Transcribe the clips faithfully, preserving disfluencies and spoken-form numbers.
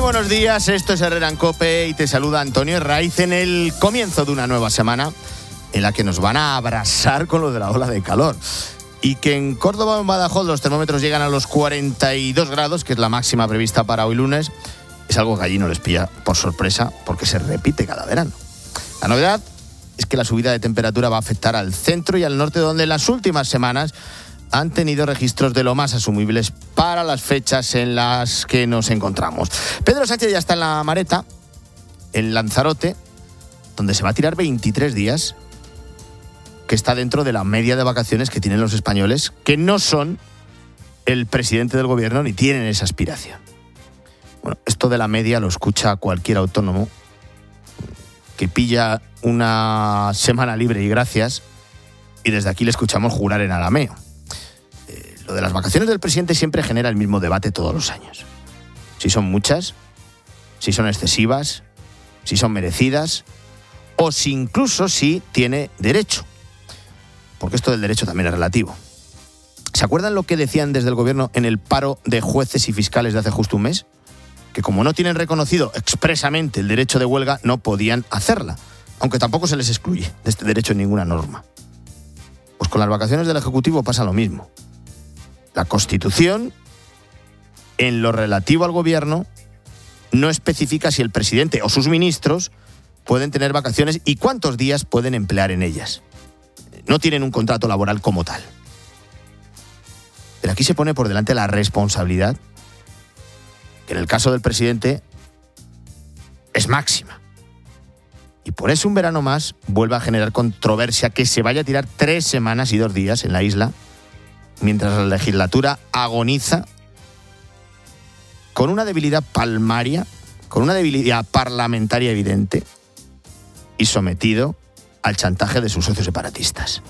buenos días, esto es Herrera en COPE y te saluda Antonio Herraiz en el comienzo de una nueva semana en la que nos van a abrasar con lo de la ola de calor. Y que en Córdoba o en Badajoz los termómetros llegan a los cuarenta y dos grados, que es la máxima prevista para hoy lunes, es algo que allí no les pilla por sorpresa porque se repite cada verano. La novedad es que la subida de temperatura va a afectar al centro y al norte, donde en las últimas semanas han tenido registros de lo más asumibles para las fechas en las que nos encontramos. Pedro Sánchez ya está en la Mareta, en Lanzarote, donde se va a tirar veintitrés días, que está dentro de la media de vacaciones que tienen los españoles, que no son el presidente del gobierno ni tienen esa aspiración. Bueno, esto de la media lo escucha cualquier autónomo que pilla una semana libre y gracias, y desde aquí le escuchamos jurar en arameo. Eh, lo de las vacaciones del presidente siempre genera el mismo debate todos los años. Si son muchas, si son excesivas, si son merecidas, o si incluso si tiene derecho. Porque esto del derecho también es relativo. ¿Se acuerdan lo que decían desde el gobierno en el paro de jueces y fiscales de hace justo un mes? Que como no tienen reconocido expresamente el derecho de huelga, no podían hacerla, aunque tampoco se les excluye de este derecho en ninguna norma. Pues con las vacaciones del Ejecutivo pasa lo mismo. La Constitución, en lo relativo al gobierno, no especifica si el presidente o sus ministros pueden tener vacaciones y cuántos días pueden emplear en ellas. No tienen un contrato laboral como tal. Pero aquí se pone por delante la responsabilidad, que en el caso del presidente es máxima. Y por eso un verano más vuelve a generar controversia que se vaya a tirar tres semanas y dos días en la isla, mientras la legislatura agoniza con una debilidad palmaria, con una debilidad parlamentaria evidente y sometido al chantaje de sus socios separatistas.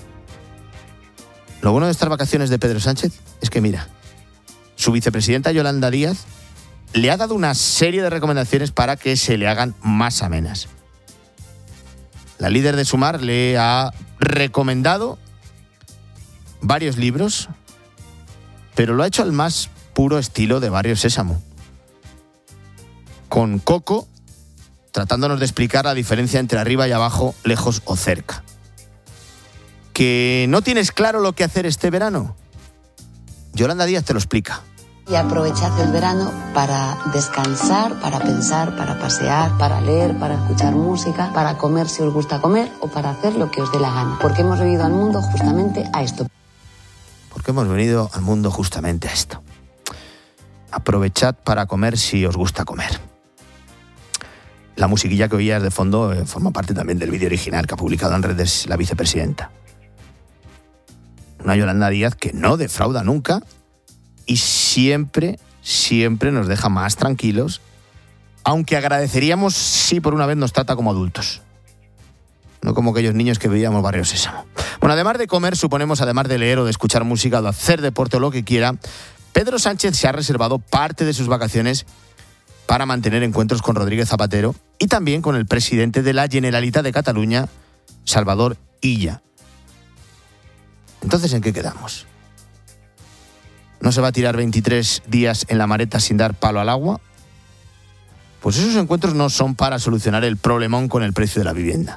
Lo bueno de estas vacaciones de Pedro Sánchez es que, mira, su vicepresidenta Yolanda Díaz le ha dado una serie de recomendaciones para que se le hagan más amenas. La líder de Sumar le ha recomendado varios libros, pero lo ha hecho al más puro estilo de Barrio Sésamo, con Coco, tratándonos de explicar la diferencia entre arriba y abajo, lejos o cerca. ¿Que no tienes claro lo que hacer este verano? Yolanda Díaz te lo explica. Y aprovechad el verano para descansar, para pensar, para pasear, para leer, para escuchar música, para comer si os gusta comer o para hacer lo que os dé la gana. Porque hemos venido al mundo justamente a esto. Porque hemos venido al mundo justamente a esto. Aprovechad para comer si os gusta comer. La musiquilla que oías de fondo eh, forma parte también del vídeo original que ha publicado en redes la vicepresidenta. Una Yolanda Díaz que no defrauda nunca y siempre, siempre nos deja más tranquilos, aunque agradeceríamos si por una vez nos trata como adultos. No como aquellos niños que veíamos Barrio Sésamo. Bueno, además de comer, suponemos, además de leer o de escuchar música o de hacer deporte o lo que quiera, Pedro Sánchez se ha reservado parte de sus vacaciones para mantener encuentros con Rodríguez Zapatero y también con el presidente de la Generalitat de Cataluña, Salvador Illa. Entonces, ¿en qué quedamos? ¿No se va a tirar veintitrés días en la Mareta sin dar palo al agua? Pues esos encuentros no son para solucionar el problemón con el precio de la vivienda.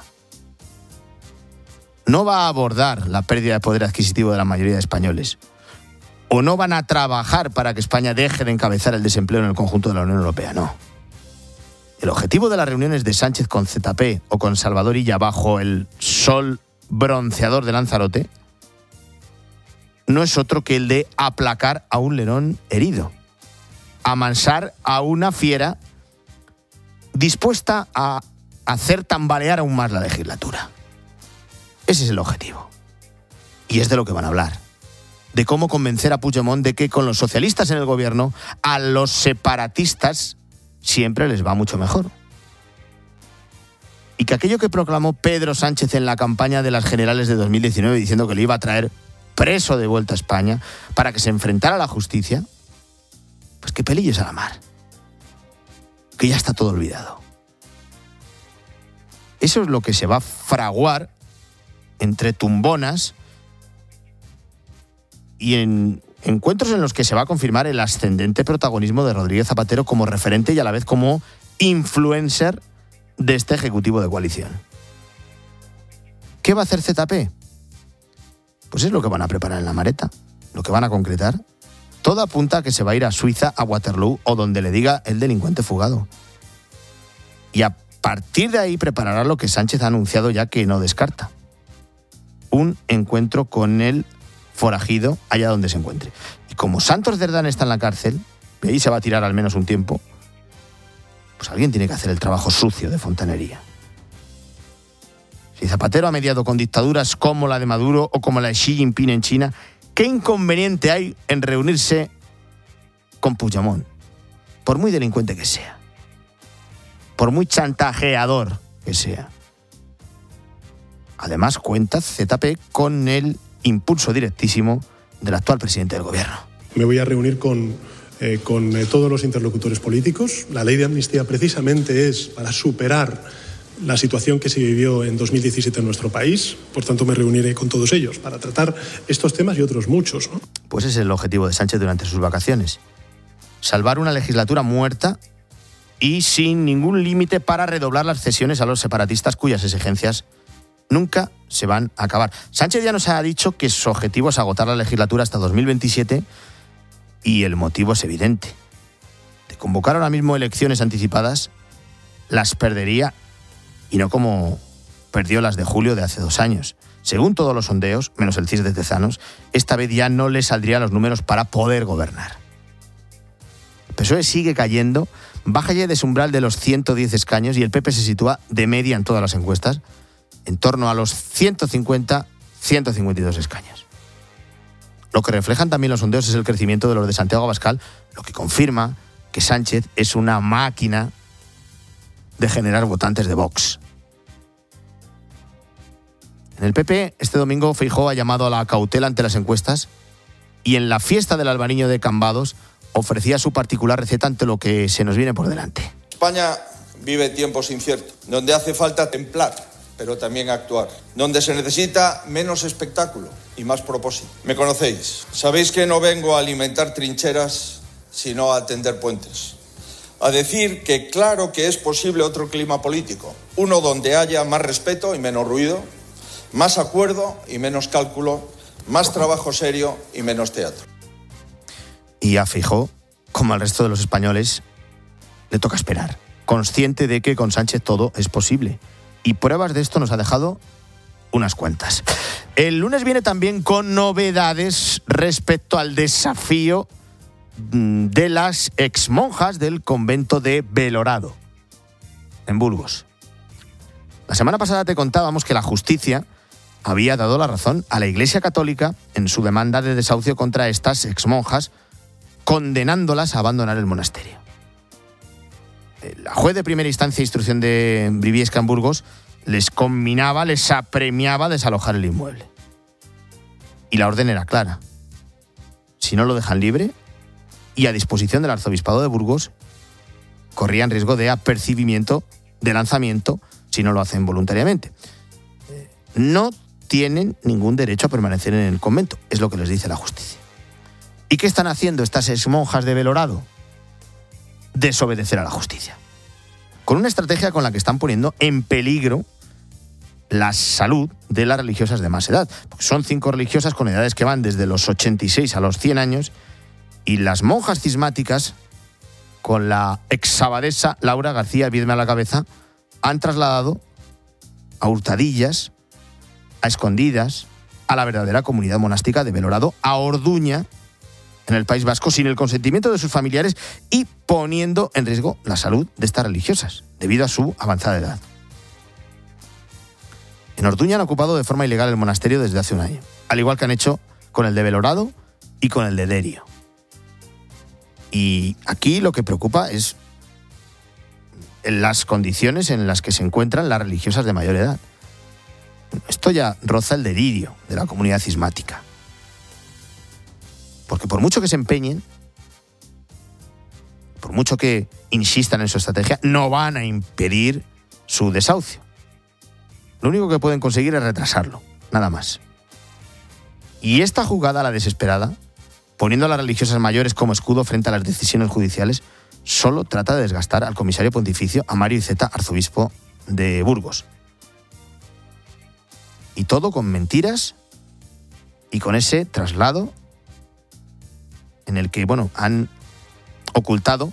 No va a abordar la pérdida de poder adquisitivo de la mayoría de españoles. O no van a trabajar para que España deje de encabezar el desempleo en el conjunto de la Unión Europea, no. El objetivo de las reuniones de Sánchez con Z P o con Salvador Illa bajo el sol bronceador de Lanzarote no es otro que el de aplacar a un león herido, amansar a una fiera dispuesta a hacer tambalear aún más la legislatura. Ese es el objetivo. Y es de lo que van a hablar. De cómo convencer a Puigdemont de que con los socialistas en el gobierno, a los separatistas siempre les va mucho mejor. Y que aquello que proclamó Pedro Sánchez en la campaña de las generales de dos mil diecinueve, diciendo que le iba a traer preso de vuelta a España para que se enfrentara a la justicia, pues que pelillos a la mar. Que ya está todo olvidado. Eso es lo que se va a fraguar entre tumbonas y en Encuentros en los que se va a confirmar el ascendente protagonismo de Rodríguez Zapatero como referente y a la vez como influencer de este ejecutivo de coalición. ¿Qué va a hacer Z P? Pues es lo que van a preparar en la maleta, lo que van a concretar. Todo apunta a que se va a ir a Suiza, a Waterloo o donde le diga el delincuente fugado. Y a partir de ahí preparará lo que Sánchez ha anunciado ya que no descarta. Un encuentro con el forajido allá donde se encuentre. Y como Santos Cerdán está en la cárcel, y ahí se va a tirar al menos un tiempo, pues alguien tiene que hacer el trabajo sucio de fontanería. Si Zapatero ha mediado con dictaduras como la de Maduro o como la de Xi Jinping en China, ¿qué inconveniente hay en reunirse con Puigdemont? Por muy delincuente que sea. Por muy chantajeador que sea. Además, cuenta Z P con el impulso directísimo del actual presidente del gobierno. Me voy a reunir con, eh, con eh, todos los interlocutores políticos. La ley de amnistía precisamente es para superar la situación que se vivió en dos mil diecisiete en nuestro país. Por tanto, me reuniré con todos ellos para tratar estos temas y otros muchos, ¿no? Pues ese es el objetivo de Sánchez durante sus vacaciones. Salvar una legislatura muerta y sin ningún límite para redoblar las cesiones a los separatistas cuyas exigencias nunca se van a acabar. Sánchez ya nos ha dicho que su objetivo es agotar la legislatura hasta dos mil veintisiete y el motivo es evidente. De convocar ahora mismo elecciones anticipadas, las perdería y no como perdió las de julio de hace dos años. Según todos los sondeos, menos el C I S de Tezanos, esta vez ya no le saldrían los números para poder gobernar. El P S O E sigue cayendo, baja ya de su umbral de los ciento diez escaños y el P P se sitúa de media en todas las encuestas en torno a los ciento cincuenta, ciento cincuenta y dos escaños. Lo que reflejan también los sondeos es el crecimiento de los de Santiago Abascal, lo que confirma que Sánchez es una máquina de generar votantes de Vox. En el P P, este domingo Feijóo ha llamado a la cautela ante las encuestas y en la fiesta del Albariño de Cambados ofrecía su particular receta ante lo que se nos viene por delante. España vive tiempos inciertos, donde hace falta templar, pero también actuar, donde se necesita menos espectáculo y más propósito. Me conocéis, sabéis que no vengo a alimentar trincheras, sino a tender puentes. A decir que claro que es posible otro clima político, uno donde haya más respeto y menos ruido, más acuerdo y menos cálculo, más trabajo serio y menos teatro. Y a Feijóo, como al resto de los españoles, le toca esperar, consciente de que con Sánchez todo es posible. Y pruebas de esto nos ha dejado unas cuantas. El lunes viene también con novedades respecto al desafío de las exmonjas del convento de Belorado, en Burgos. La semana pasada te contábamos que la justicia había dado la razón a la Iglesia Católica en su demanda de desahucio contra estas exmonjas, condenándolas a abandonar el monasterio. La juez de primera instancia e instrucción de Briviesca en Burgos les conminaba, les apremiaba a desalojar el inmueble. Y la orden era clara. Si no lo dejan libre y a disposición del arzobispado de Burgos, corrían riesgo de apercibimiento, de lanzamiento, si no lo hacen voluntariamente. No tienen ningún derecho a permanecer en el convento, es lo que les dice la justicia. ¿Y qué están haciendo estas exmonjas de Belorado? Desobedecer a la justicia. Con una estrategia con la que están poniendo en peligro la salud de las religiosas de más edad. Porque son cinco religiosas con edades que van desde los ochenta y seis a los cien años y las monjas cismáticas, con la exabadesa Laura García Viedma a la cabeza, han trasladado a hurtadillas, a escondidas, a la verdadera comunidad monástica de Belorado, a Orduña, en el País Vasco, sin el consentimiento de sus familiares y poniendo en riesgo la salud de estas religiosas, debido a su avanzada edad. En Orduña han ocupado de forma ilegal el monasterio desde hace un año, al igual que han hecho con el de Belorado y con el de Derio. Y aquí lo que preocupa es las condiciones en las que se encuentran las religiosas de mayor edad. Esto ya roza el delirio de la comunidad cismática. Porque por mucho que se empeñen, por mucho que insistan en su estrategia, no van a impedir su desahucio. Lo único que pueden conseguir es retrasarlo, nada más. Y esta jugada a la desesperada poniendo a las religiosas mayores como escudo frente a las decisiones judiciales, solo trata de desgastar al comisario pontificio, a Mario Iceta, arzobispo de Burgos. Y todo con mentiras y con ese traslado en el que, bueno, han ocultado,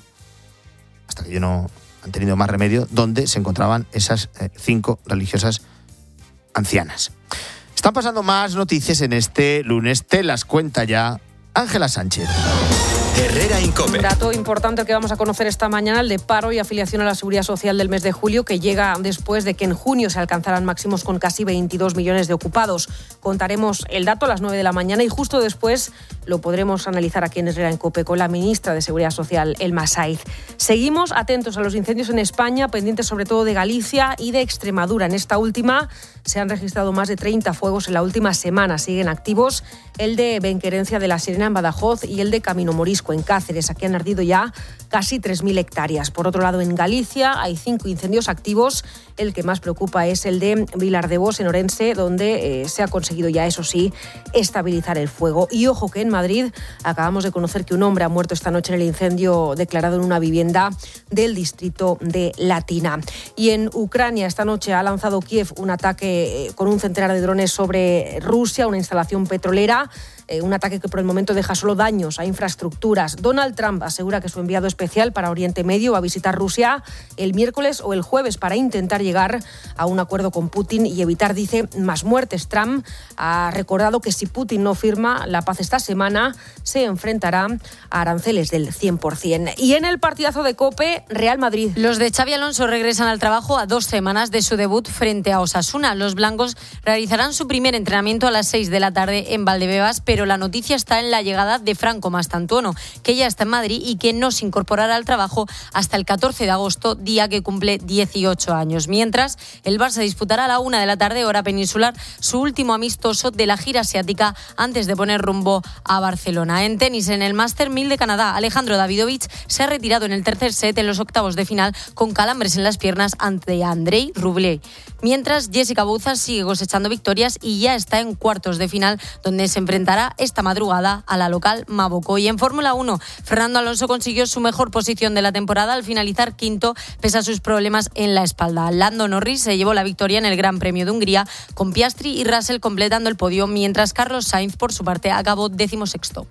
hasta que yo no han tenido más remedio, dónde se encontraban esas eh, cinco religiosas ancianas. Están pasando más noticias en este lunes, te las cuenta ya Ángela Sánchez. Herrera Incope. Un dato importante que vamos a conocer esta mañana, el de paro y afiliación a la Seguridad Social del mes de julio, que llega después de que en junio se alcanzaran máximos con casi veintidós millones de ocupados. Contaremos el dato a las nueve de la mañana y justo después lo podremos analizar aquí en Herrera Incope con la ministra de Seguridad Social, Elma Saiz. Seguimos atentos a los incendios en España, pendientes sobre todo de Galicia y de Extremadura. En esta última se han registrado más de treinta fuegos en la última semana. Siguen activos el de Benquerencia de la Serena en Badajoz y el de Camino Morisco en Cáceres. Aquí han ardido ya casi tres mil hectáreas. Por otro lado, en Galicia hay cinco incendios activos. El que más preocupa es el de Vilardevós en Orense, donde eh, se ha conseguido ya, eso sí, estabilizar el fuego. Y ojo que en Madrid acabamos de conocer que un hombre ha muerto esta noche en el incendio declarado en una vivienda del distrito de Latina. Y en Ucrania esta noche ha lanzado Kiev un ataque eh, con un centenar de drones sobre Rusia, una instalación petrolera. Un ataque que por el momento deja solo daños a infraestructuras. Donald Trump asegura que su enviado especial para Oriente Medio va a visitar Rusia el miércoles o el jueves para intentar llegar a un acuerdo con Putin y evitar, dice, más muertes. Trump ha recordado que si Putin no firma la paz esta semana, se enfrentará a aranceles del cien por ciento. Y en el partidazo de COPE, Real Madrid. Los de Xabi Alonso regresan al trabajo a dos semanas de su debut frente a Osasuna. Los blancos realizarán su primer entrenamiento a las seis de la tarde en Valdebebas, pero la noticia está en la llegada de Franco Mastantuono, que ya está en Madrid y que no se incorporará al trabajo hasta el catorce de agosto, día que cumple dieciocho años. Mientras, el Barça disputará a la una de la tarde, hora peninsular, su último amistoso de la gira asiática antes de poner rumbo a Barcelona. En tenis, en el Master mil de Canadá, Alejandro Davidovich se ha retirado en el tercer set en los octavos de final con calambres en las piernas ante Andrei Rublev. Mientras, Jessica Bouza sigue cosechando victorias y ya está en cuartos de final, donde se enfrentará esta madrugada a la local Maboko. Y en Fórmula uno, Fernando Alonso consiguió su mejor posición de la temporada al finalizar quinto pese a sus problemas en la espalda. Lando Norris se llevó la victoria en el Gran Premio de Hungría, con Piastri y Russell completando el podio, mientras Carlos Sainz, por su parte, acabó decimosexto.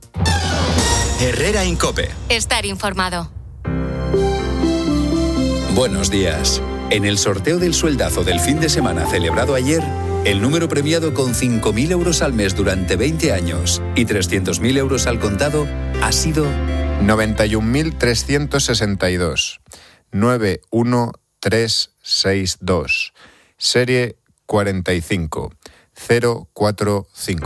Herrera Incope. Estar informado. Buenos días. En el sorteo del sueldazo del fin de semana celebrado ayer, el número premiado con cinco mil euros al mes durante veinte años y trescientos mil euros al contado ha sido noventa y un mil trescientos sesenta y dos. nueve uno tres seis dos. Serie cuarenta y cinco cero cuatro cinco.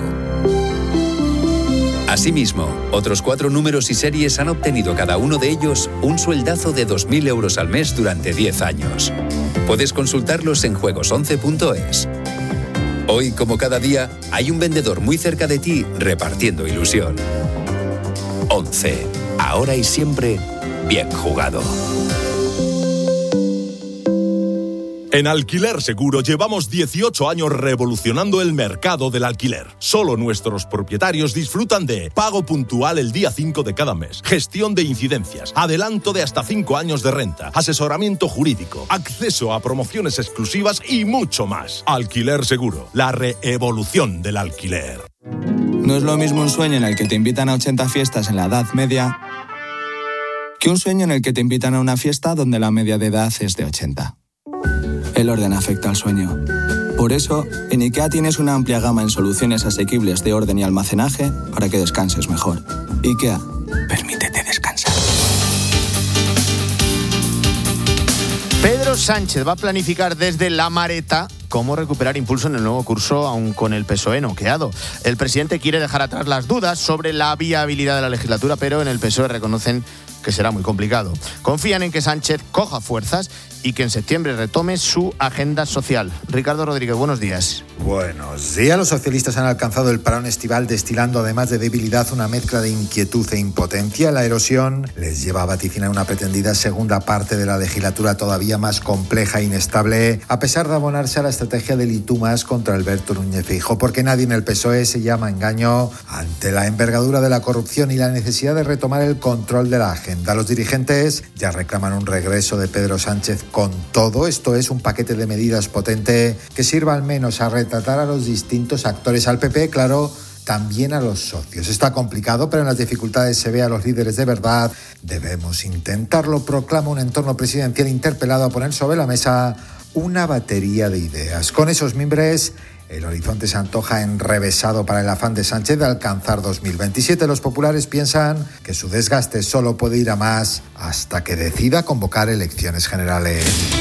Asimismo, otros cuatro números y series han obtenido cada uno de ellos un sueldazo de dos mil euros al mes durante diez años. Puedes consultarlos en juegos once punto es. Hoy, como cada día, hay un vendedor muy cerca de ti repartiendo ilusión. once. Ahora y siempre, bien jugado. En Alquiler Seguro llevamos dieciocho años revolucionando el mercado del alquiler. Solo nuestros propietarios disfrutan de pago puntual el día cinco de cada mes, gestión de incidencias, adelanto de hasta cinco años de renta, asesoramiento jurídico, acceso a promociones exclusivas y mucho más. Alquiler Seguro, la reevolución del alquiler. No es lo mismo un sueño en el que te invitan a ochenta fiestas en la Edad Media que un sueño en el que te invitan a una fiesta donde la media de edad es de ochenta. El orden afecta al sueño. Por eso, en IKEA tienes una amplia gama en soluciones asequibles de orden y almacenaje para que descanses mejor. IKEA, permítete descansar. Pedro Sánchez va a planificar desde La Mareta cómo recuperar impulso en el nuevo curso, aun con el P S O E noqueado. El presidente quiere dejar atrás las dudas sobre la viabilidad de la legislatura, pero en el P S O E reconocen que será muy complicado. Confían en que Sánchez coja fuerzas y que en septiembre retome su agenda social. Ricardo Rodríguez, buenos días. Buenos días. Los socialistas han alcanzado el parón estival destilando, además de debilidad, una mezcla de inquietud e impotencia. La erosión les lleva a vaticinar una pretendida segunda parte de la legislatura todavía más compleja e inestable, a pesar de abonarse a la estrategia del y tú más contra Alberto Núñez Feijóo, porque nadie en el P S O E se llama engaño ante la envergadura de la corrupción y la necesidad de retomar el control de la agenda. Los dirigentes ya reclaman un regreso de Pedro Sánchez con todo. Esto es un paquete de medidas potente que sirva al menos a retratar a los distintos actores, al P P, claro, también a los socios. Está complicado, pero en las dificultades se ve a los líderes de verdad. Debemos intentarlo, proclama un entorno presidencial interpelado a poner sobre la mesa una batería de ideas. Con esos mimbres, el horizonte se antoja enrevesado para el afán de Sánchez de alcanzar dos mil veintisiete. Los populares piensan que su desgaste solo puede ir a más hasta que decida convocar elecciones generales.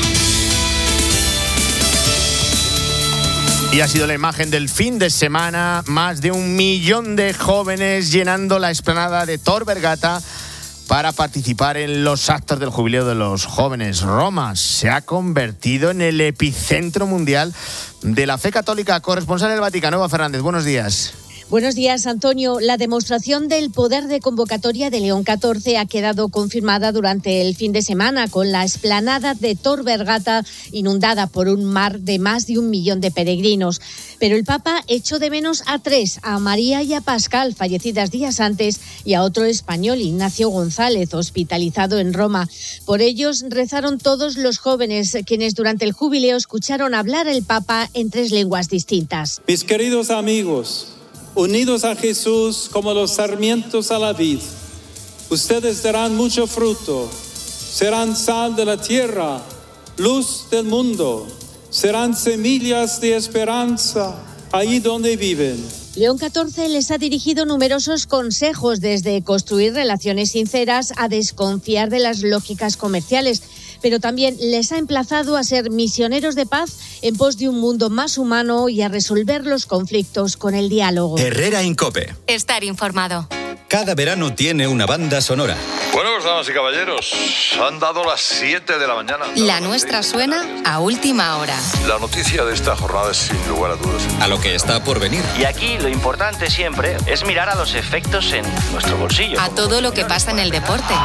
Y ha sido la imagen del fin de semana, más de un millón de jóvenes llenando la explanada de Tor Vergata para participar en los actos del jubileo de los jóvenes. Roma se ha convertido en el epicentro mundial de la fe católica. Corresponsal del Vaticano, Eva Fernández, buenos días. Buenos días, Antonio. La demostración del poder de convocatoria de León catorce ha quedado confirmada durante el fin de semana con la explanada de Tor Vergata inundada por un mar de más de un millón de peregrinos. Pero el Papa echó de menos a tres, a María y a Pascal, fallecidas días antes, y a otro español, Ignacio González, hospitalizado en Roma. Por ellos rezaron todos los jóvenes, quienes durante el jubileo escucharon hablar al Papa en tres lenguas distintas. Mis queridos amigos, unidos a Jesús como los sarmientos a la vid, ustedes darán mucho fruto, serán sal de la tierra, luz del mundo, serán semillas de esperanza allí donde viven. León catorce les ha dirigido numerosos consejos, desde construir relaciones sinceras a desconfiar de las lógicas comerciales, pero también les ha emplazado a ser misioneros de paz en pos de un mundo más humano y a resolver los conflictos con el diálogo. Herrera en COPE. Estar informado. Cada verano tiene una banda sonora. Bueno, pues damas y caballeros, han dado las siete de la mañana. La nuestra suena a última hora. La noticia de esta jornada es sin lugar a dudas. A lo que está por venir. Y aquí lo importante siempre es mirar a los efectos en nuestro bolsillo. A todo lo que pasa en el deporte.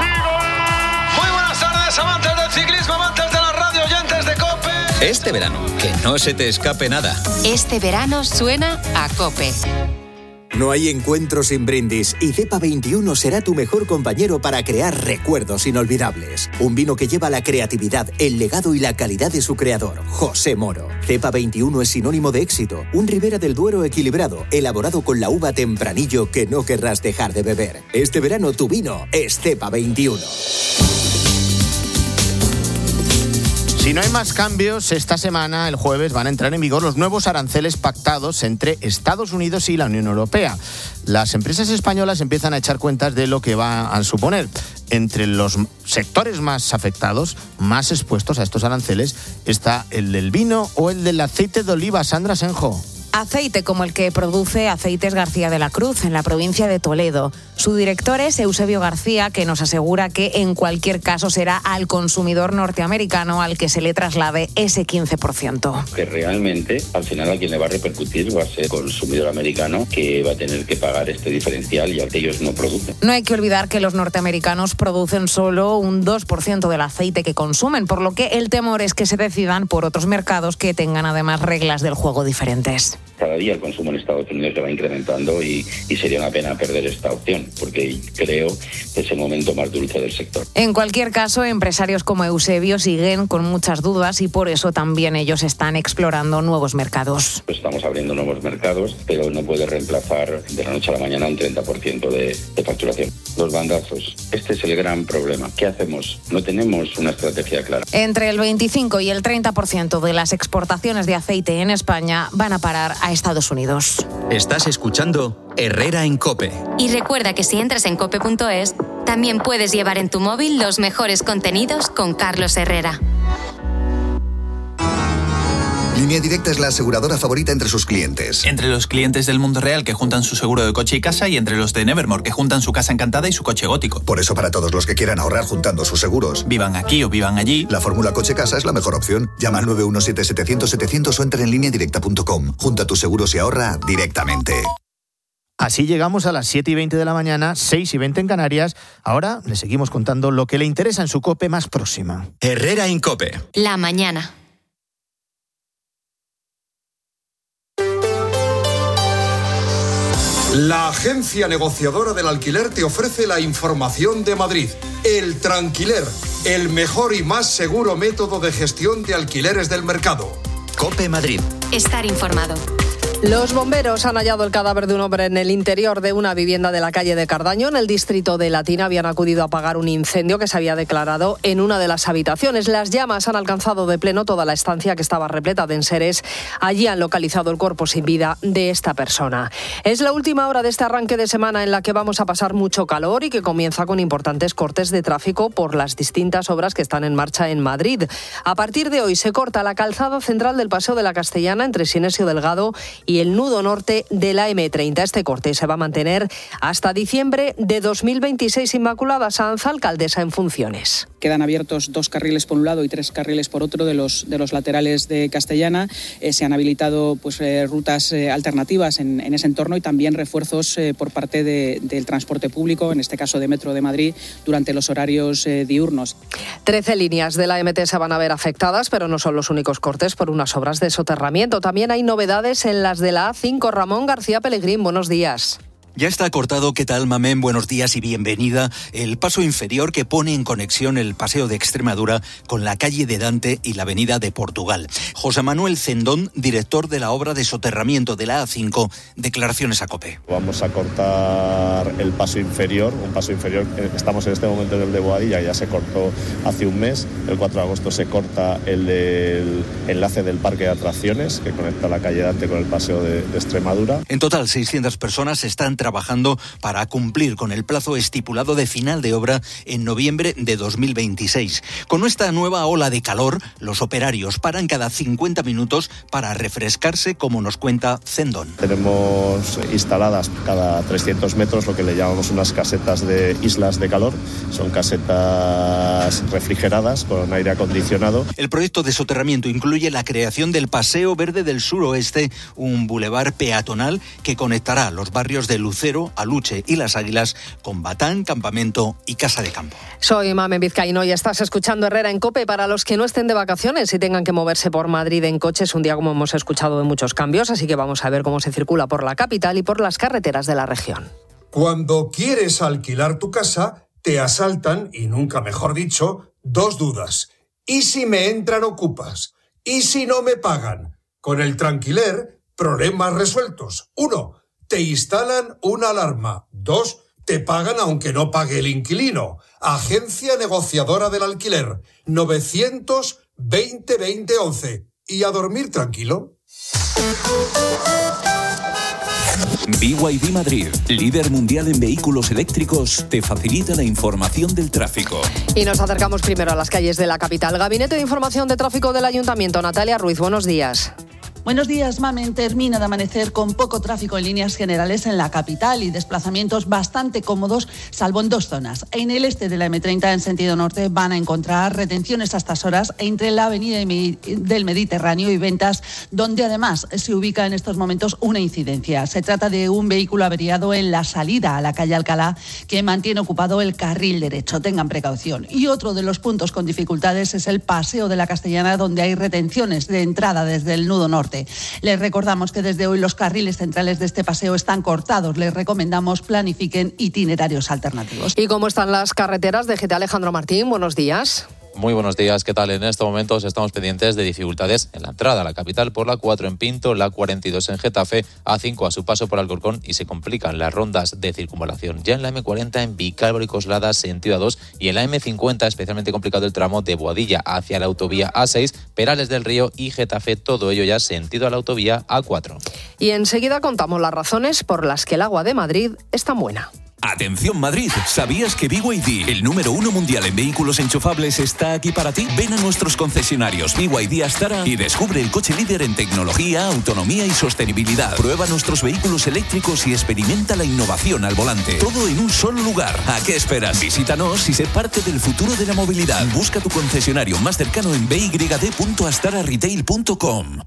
Muy buenas tardes, amantes del ciclismo, amantes de la radio, oyentes de COPE. Este verano, que no se te escape nada. Este verano suena a COPE. No hay encuentro sin brindis y Cepa veintiuno será tu mejor compañero para crear recuerdos inolvidables. Un vino que lleva la creatividad, el legado y la calidad de su creador, José Moro. Cepa veintiuno es sinónimo de éxito, un Ribera del Duero equilibrado, elaborado con la uva tempranillo que no querrás dejar de beber. Este verano tu vino es Cepa veintiuno. Si no hay más cambios, esta semana, el jueves, van a entrar en vigor los nuevos aranceles pactados entre Estados Unidos y la Unión Europea. Las empresas españolas empiezan a echar cuentas de lo que va a suponer. Entre los sectores más afectados, más expuestos a estos aranceles, está el del vino o el del aceite de oliva. Sandra Senjo. Aceite como el que produce Aceites García de la Cruz, en la provincia de Toledo. Su director es Eusebio García, que nos asegura que en cualquier caso será al consumidor norteamericano al que se le traslade ese quince por ciento. Que realmente al final a quien le va a repercutir va a ser el consumidor americano, que va a tener que pagar este diferencial ya que ellos no producen. No hay que olvidar que los norteamericanos producen solo un dos por ciento del aceite que consumen, por lo que el temor es que se decidan por otros mercados que tengan además reglas del juego diferentes. Cada día el consumo en Estados Unidos se va incrementando y, y sería una pena perder esta opción, porque creo que es el momento más dulce del sector. En cualquier caso, empresarios como Eusebio siguen con muchas dudas y por eso también ellos están explorando nuevos mercados. Estamos abriendo nuevos mercados, pero no puede reemplazar de la noche a la mañana un treinta por ciento de, de facturación. Los bandazos, este es el gran problema. ¿Qué hacemos? No tenemos una estrategia clara. Entre el veinticinco y el treinta por ciento de las exportaciones de aceite en España van a parar a Estados Unidos. Estás escuchando Herrera en COPE. Y recuerda que si entras en cope punto es, también puedes llevar en tu móvil los mejores contenidos con Carlos Herrera. Línea Directa es la aseguradora favorita entre sus clientes. Entre los clientes del mundo real que juntan su seguro de coche y casa, y entre los de Nevermore que juntan su casa encantada y su coche gótico. Por eso, para todos los que quieran ahorrar juntando sus seguros, vivan aquí o vivan allí, la fórmula coche-casa es la mejor opción. Llama al nueve uno siete, setecientos, setecientos o entra en línea directa punto com. Junta tus seguros y ahorra directamente. Así llegamos a las siete y veinte de la mañana, seis y veinte en Canarias. Ahora le seguimos contando lo que le interesa en su COPE más próxima. Herrera en COPE. La mañana. La agencia negociadora del alquiler te ofrece la información de Madrid. El Tranquiler, el mejor y más seguro método de gestión de alquileres del mercado. COPE Madrid. Estar informado. Los bomberos han hallado el cadáver de un hombre en el interior de una vivienda de la calle de Cardaño, en el distrito de Latina. Habían acudido a apagar un incendio que se había declarado en una de las habitaciones. Las llamas han alcanzado de pleno toda la estancia, que estaba repleta de enseres. Allí han localizado el cuerpo sin vida de esta persona. Es la última hora de este arranque de semana en la que vamos a pasar mucho calor y que comienza con importantes cortes de tráfico por las distintas obras que están en marcha en Madrid. A partir de hoy se corta la calzada central del Paseo de la Castellana entre Sinesio Delgado y el nudo norte de la eme treinta. Este corte se va a mantener hasta diciembre de dos mil veintiséis. Inmaculada Sanz, alcaldesa en funciones. Quedan abiertos dos carriles por un lado y tres carriles por otro de los, de los laterales de Castellana. Eh, se han habilitado pues, eh, rutas eh, alternativas en, en ese entorno y también refuerzos eh, por parte de, del transporte público, en este caso de Metro de Madrid, durante los horarios eh, diurnos. Trece líneas de la eme te se van a ver afectadas, pero no son los únicos cortes por unas obras de soterramiento. También hay novedades en las de la A cinco. Ramón García Pellegrín, buenos días. Ya está cortado. ¿Qué tal, Mamén? Buenos días y bienvenida. El paso inferior que pone en conexión el Paseo de Extremadura con la calle de Dante y la avenida de Portugal. José Manuel Cendón, director de la obra de soterramiento de la A cinco, declaraciones a COPE. Vamos a cortar el paso inferior, un paso inferior, estamos en este momento en el de Boadilla, ya se cortó hace un mes. El cuatro de agosto se corta el del enlace del parque de atracciones que conecta la calle Dante con el Paseo de, de Extremadura. En total, seiscientas personas están trabajando para cumplir con el plazo estipulado de final de obra en noviembre de dos mil veintiséis. Con esta nueva ola de calor, los operarios paran cada cincuenta minutos para refrescarse, como nos cuenta Cendón. Tenemos instaladas cada trescientos metros lo que le llamamos unas casetas de islas de calor. Son casetas refrigeradas con aire acondicionado. El proyecto de soterramiento incluye la creación del Paseo Verde del Suroeste, un bulevar peatonal que conectará los barrios de Lucero, Aluche y Las Águilas con Batán, Campamento y Casa de Campo. Soy Mamen Vizcaíno y estás escuchando Herrera en COPE. Para los que no estén de vacaciones y tengan que moverse por Madrid en coche, es un día, como hemos escuchado, de muchos cambios, así que vamos a ver cómo se circula por la capital y por las carreteras de la región. Cuando quieres alquilar tu casa, te asaltan, y nunca mejor dicho, dos dudas. ¿Y si me entran ocupas? ¿Y si no me pagan? Con el Tranquiler, problemas resueltos. Uno, te instalan una alarma. Dos, te pagan aunque no pague el inquilino. Agencia negociadora del alquiler. novecientos veinte veinte once. Y a dormir tranquilo. B Y D Madrid, líder mundial en vehículos eléctricos, te facilita la información del tráfico. Y nos acercamos primero a las calles de la capital. Gabinete de Información de Tráfico del Ayuntamiento. Natalia Ruiz, buenos días. Buenos días, Mamen. Termina de amanecer con poco tráfico en líneas generales en la capital y desplazamientos bastante cómodos, salvo en dos zonas. En el este de la eme treinta, en sentido norte, van a encontrar retenciones a estas horas entre la avenida del Mediterráneo y Ventas, donde además se ubica en estos momentos una incidencia. Se trata de un vehículo averiado en la salida a la calle Alcalá que mantiene ocupado el carril derecho. Tengan precaución. Y otro de los puntos con dificultades es el Paseo de la Castellana, donde hay retenciones de entrada desde el nudo norte. Les recordamos que desde hoy los carriles centrales de este paseo están cortados. Les recomendamos planifiquen itinerarios alternativos. ¿Y cómo están las carreteras? D G T Alejandro Martín, buenos días. Muy buenos días, ¿qué tal? En estos momentos estamos pendientes de dificultades en la entrada a la capital por la cuatro en Pinto, la cuarenta y dos en Getafe, A cinco a su paso por Alcorcón y se complican las rondas de circunvalación. Ya en la eme cuarenta en Vicálvaro y Coslada, sentido A dos, y en la eme cincuenta especialmente complicado el tramo de Boadilla hacia la autovía A seis, Perales del Río y Getafe, todo ello ya sentido a la autovía A cuatro. Y enseguida contamos las razones por las que el agua de Madrid es tan buena. Atención Madrid, ¿sabías que B Y D, el número uno mundial en vehículos enchufables, está aquí para ti? Ven a nuestros concesionarios B Y D Astara y descubre el coche líder en tecnología, autonomía y sostenibilidad. Prueba nuestros vehículos eléctricos y experimenta la innovación al volante. Todo en un solo lugar. ¿A qué esperas? Visítanos y sé parte del futuro de la movilidad. Busca tu concesionario más cercano en b y d punto astara retail punto com.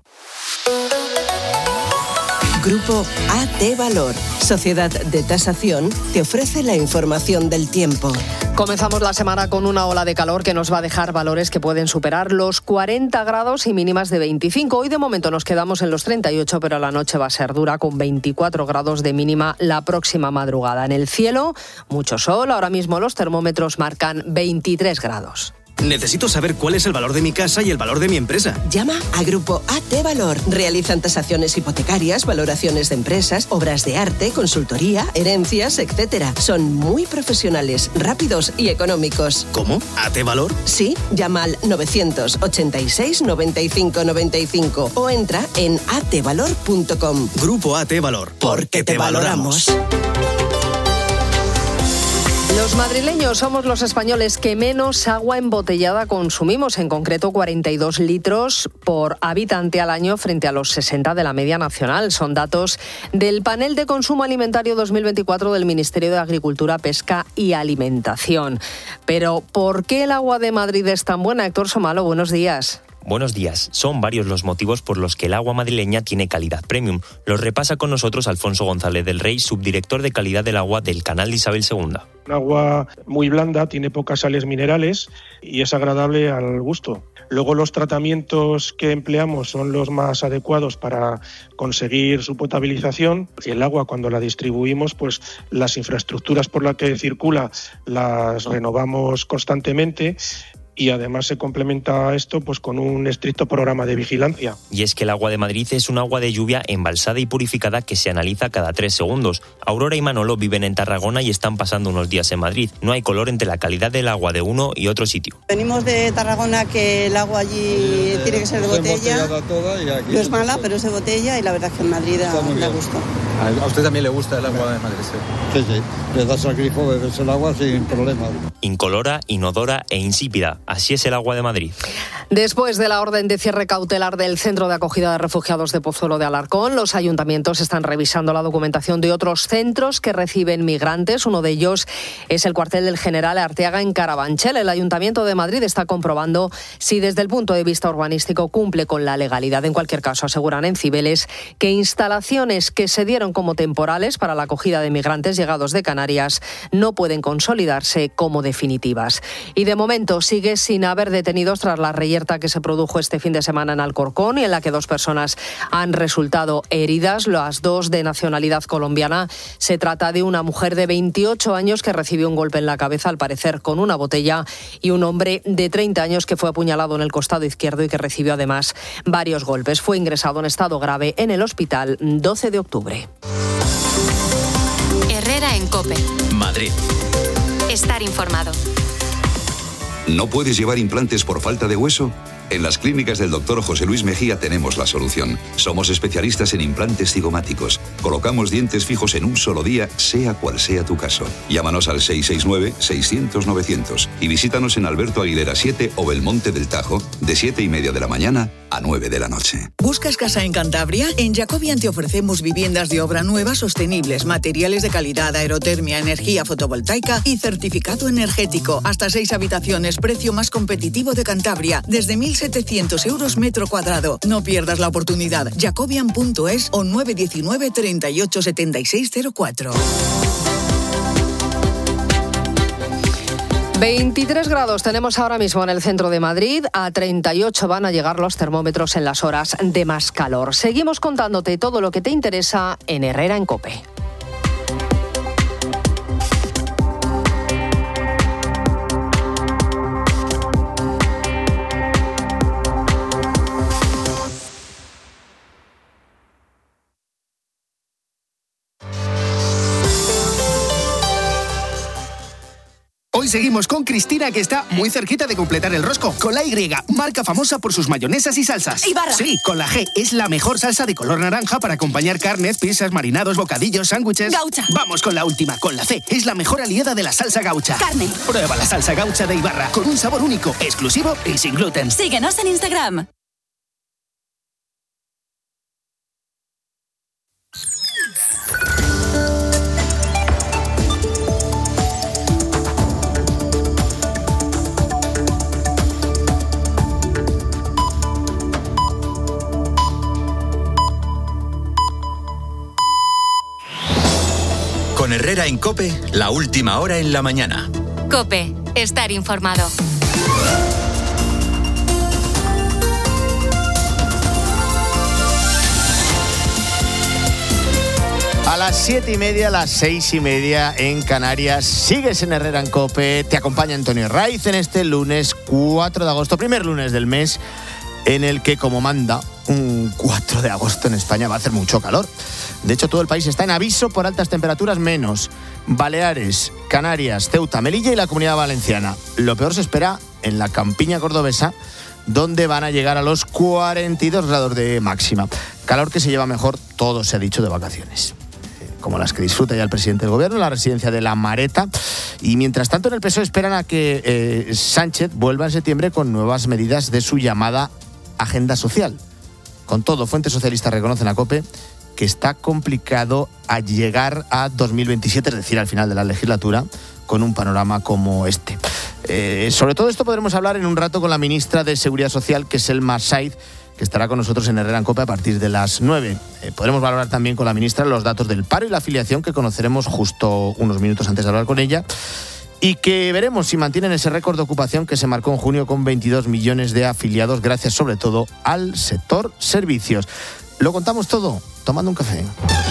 Grupo A T Valor, Sociedad de Tasación, te ofrece la información del tiempo. Comenzamos la semana con una ola de calor que nos va a dejar valores que pueden superar los cuarenta grados y mínimas de veinticinco. Hoy de momento nos quedamos en los treinta y ocho, pero la noche va a ser dura con veinticuatro grados de mínima la próxima madrugada. En el cielo, mucho sol. Ahora mismo los termómetros marcan veintitrés grados. Necesito saber cuál es el valor de mi casa y el valor de mi empresa. Llama a Grupo A T Valor. Realizan tasaciones hipotecarias, valoraciones de empresas, obras de arte, consultoría, herencias, etcétera. Son muy profesionales, rápidos y económicos. ¿Cómo? ¿A T Valor? Sí, llama al novecientos ochenta y seis noventa y cinco noventa y cinco o entra en a t valor punto com. Grupo A T Valor. Porque te valoramos. Los madrileños somos los españoles que menos agua embotellada consumimos, en concreto cuarenta y dos litros por habitante al año frente a los sesenta de la media nacional. Son datos del Panel de Consumo Alimentario dos mil veinticuatro del Ministerio de Agricultura, Pesca y Alimentación. Pero, ¿por qué el agua de Madrid es tan buena? Héctor Somalo, buenos días. Buenos días. Son varios los motivos por los que el agua madrileña tiene calidad premium. Los repasa con nosotros Alfonso González del Rey, subdirector de calidad del agua del Canal de Isabel segunda. Un agua muy blanda, tiene pocas sales minerales y es agradable al gusto. Luego los tratamientos que empleamos son los más adecuados para conseguir su potabilización. Y el agua, cuando la distribuimos, pues las infraestructuras por las que circula las renovamos constantemente. Y además se complementa esto pues con un estricto programa de vigilancia. Y es que el agua de Madrid es un agua de lluvia embalsada y purificada que se analiza cada tres segundos. Aurora y Manolo viven en Tarragona y están pasando unos días en Madrid. No hay color entre la calidad del agua de uno y otro sitio. Venimos de Tarragona, que el agua allí tiene que ser de botella. Toda y aquí no es mala, pero es de botella y la verdad es que en Madrid da gusto. ¿A usted también le gusta el agua de Madrid? Sí, sí, sí. Le das al grifo, bebes el agua sin problema. Incolora, inodora e insípida. Así es el agua de Madrid. Después de la orden de cierre cautelar del Centro de Acogida de Refugiados de Pozuelo de Alarcón, los ayuntamientos están revisando la documentación de otros centros que reciben migrantes. Uno de ellos es el cuartel del General Arteaga en Carabanchel. El Ayuntamiento de Madrid está comprobando si desde el punto de vista urbanístico cumple con la legalidad. En cualquier caso, aseguran en Cibeles que instalaciones que se dieron como temporales para la acogida de migrantes llegados de Canarias no pueden consolidarse como definitivas. Y de momento sigue sin haber detenidos tras la reyerta que se produjo este fin de semana en Alcorcón y en la que dos personas han resultado heridas, las dos de nacionalidad colombiana. Se trata de una mujer de veintiocho años que recibió un golpe en la cabeza, al parecer con una botella, y un hombre de treinta años que fue apuñalado en el costado izquierdo y que recibió además varios golpes. Fue ingresado en estado grave en el hospital doce de octubre. Herrera en COPE. Madrid. Estar informado. ¿No puedes llevar implantes por falta de hueso? En las clínicas del doctor José Luis Mejía tenemos la solución. Somos especialistas en implantes cigomáticos. Colocamos dientes fijos en un solo día, sea cual sea tu caso. Llámanos al seis seis nueve, seiscientos, novecientos y visítanos en Alberto Aguilera siete o Belmonte del Tajo, de siete y media de la mañana a nueve de la noche. ¿Buscas casa en Cantabria? En Jacobian te ofrecemos viviendas de obra nueva, sostenibles, materiales de calidad, aerotermia, energía fotovoltaica y certificado energético. Hasta seis habitaciones, precio más competitivo de Cantabria, desde mil setecientos euros metro cuadrado. No pierdas la oportunidad. Jacobian punto es o nueve diecinueve, treinta y ocho, setenta y seis cero cuatro. veintitrés grados tenemos ahora mismo en el centro de Madrid, a treinta y ocho van a llegar los termómetros en las horas de más calor. Seguimos contándote todo lo que te interesa en Herrera en COPE. Hoy seguimos con Cristina, que está muy cerquita de completar el rosco. Con la Y, marca famosa por sus mayonesas y salsas. Ibarra. Sí, con la G, es la mejor salsa de color naranja para acompañar carnes, pizzas, marinados, bocadillos, sándwiches. Gaucha. Vamos con la última, con la C, es la mejor aliada de la salsa gaucha. Carne. Prueba la salsa gaucha de Ibarra, con un sabor único, exclusivo y sin gluten. Síguenos en Instagram. Con Herrera en COPE, la última hora en la mañana. COPE, estar informado. A las siete y media, a las seis y media en Canarias. Sigues en Herrera en COPE. Te acompaña Antonio Raiz en este lunes cuatro de agosto, primer lunes del mes, en el que, como manda un cuatro de agosto en España, va a hacer mucho calor. De hecho, todo el país está en aviso por altas temperaturas, menos Baleares, Canarias, Ceuta, Melilla y la Comunidad Valenciana. Lo peor se espera en la campiña cordobesa, donde van a llegar a los cuarenta y dos grados de máxima. Calor que se lleva mejor, todo se ha dicho, de vacaciones, como las que disfruta ya el presidente del gobierno en la residencia de La Mareta. Y mientras tanto, en el P S O E esperan a que eh, Sánchez vuelva en septiembre con nuevas medidas de su llamada agenda social. Con todo, fuentes socialistas reconocen a COPE que está complicado a llegar a dos mil veintisiete, es decir, al final de la legislatura, con un panorama como este. Eh, sobre todo esto podremos hablar en un rato con la ministra de Seguridad Social, que es Selma Said, que estará con nosotros en Herrera en COPE a partir de las nueve. Eh, podremos valorar también con la ministra los datos del paro y la afiliación, que conoceremos justo unos minutos antes de hablar con ella, y que veremos si mantienen ese récord de ocupación que se marcó en junio con veintidós millones de afiliados, gracias sobre todo al sector servicios. Lo contamos todo tomando un café.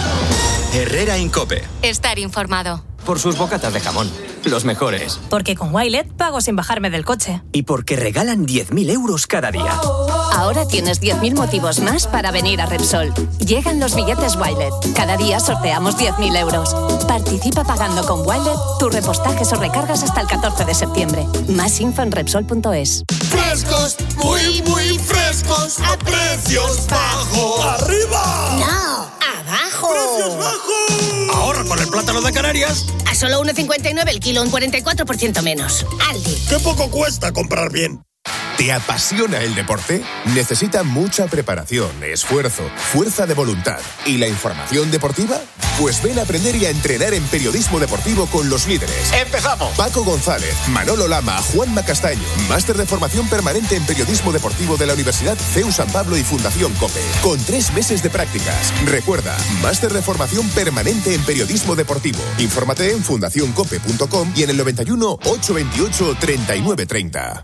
Herrera en COPE. Estar informado. Por sus bocatas de jamón, los mejores. Porque con Wilet pago sin bajarme del coche. Y porque regalan diez mil euros cada día. Ahora tienes diez mil motivos más para venir a Repsol. Llegan los billetes Wilet. Cada día sorteamos diez mil euros. Participa pagando con Wilet tus repostajes o recargas hasta el catorce de septiembre. Más info en Repsol punto es. Frescos, muy, muy frescos, a precios bajos. ¡Arriba! No, abajo. ¡Precios bajos! Ahorra con el plátano de Canarias. A solo uno cincuenta y nueve el kilo, un cuarenta y cuatro por ciento menos. Aldi. ¡Qué poco cuesta comprar bien! ¿Te apasiona el deporte? Necesita mucha preparación, esfuerzo, fuerza de voluntad. ¿Y la información deportiva? Pues ven a aprender y a entrenar en periodismo deportivo con los líderes. ¡Empezamos! Paco González, Manolo Lama, Juanma Castaño. Máster de formación permanente en periodismo deportivo de la Universidad C E U San Pablo y Fundación COPE. Con tres meses de prácticas. Recuerda, máster de formación permanente en periodismo deportivo. Infórmate en fundación cope punto com y en el noventa y uno, ochocientos veintiocho, treinta y nueve treinta.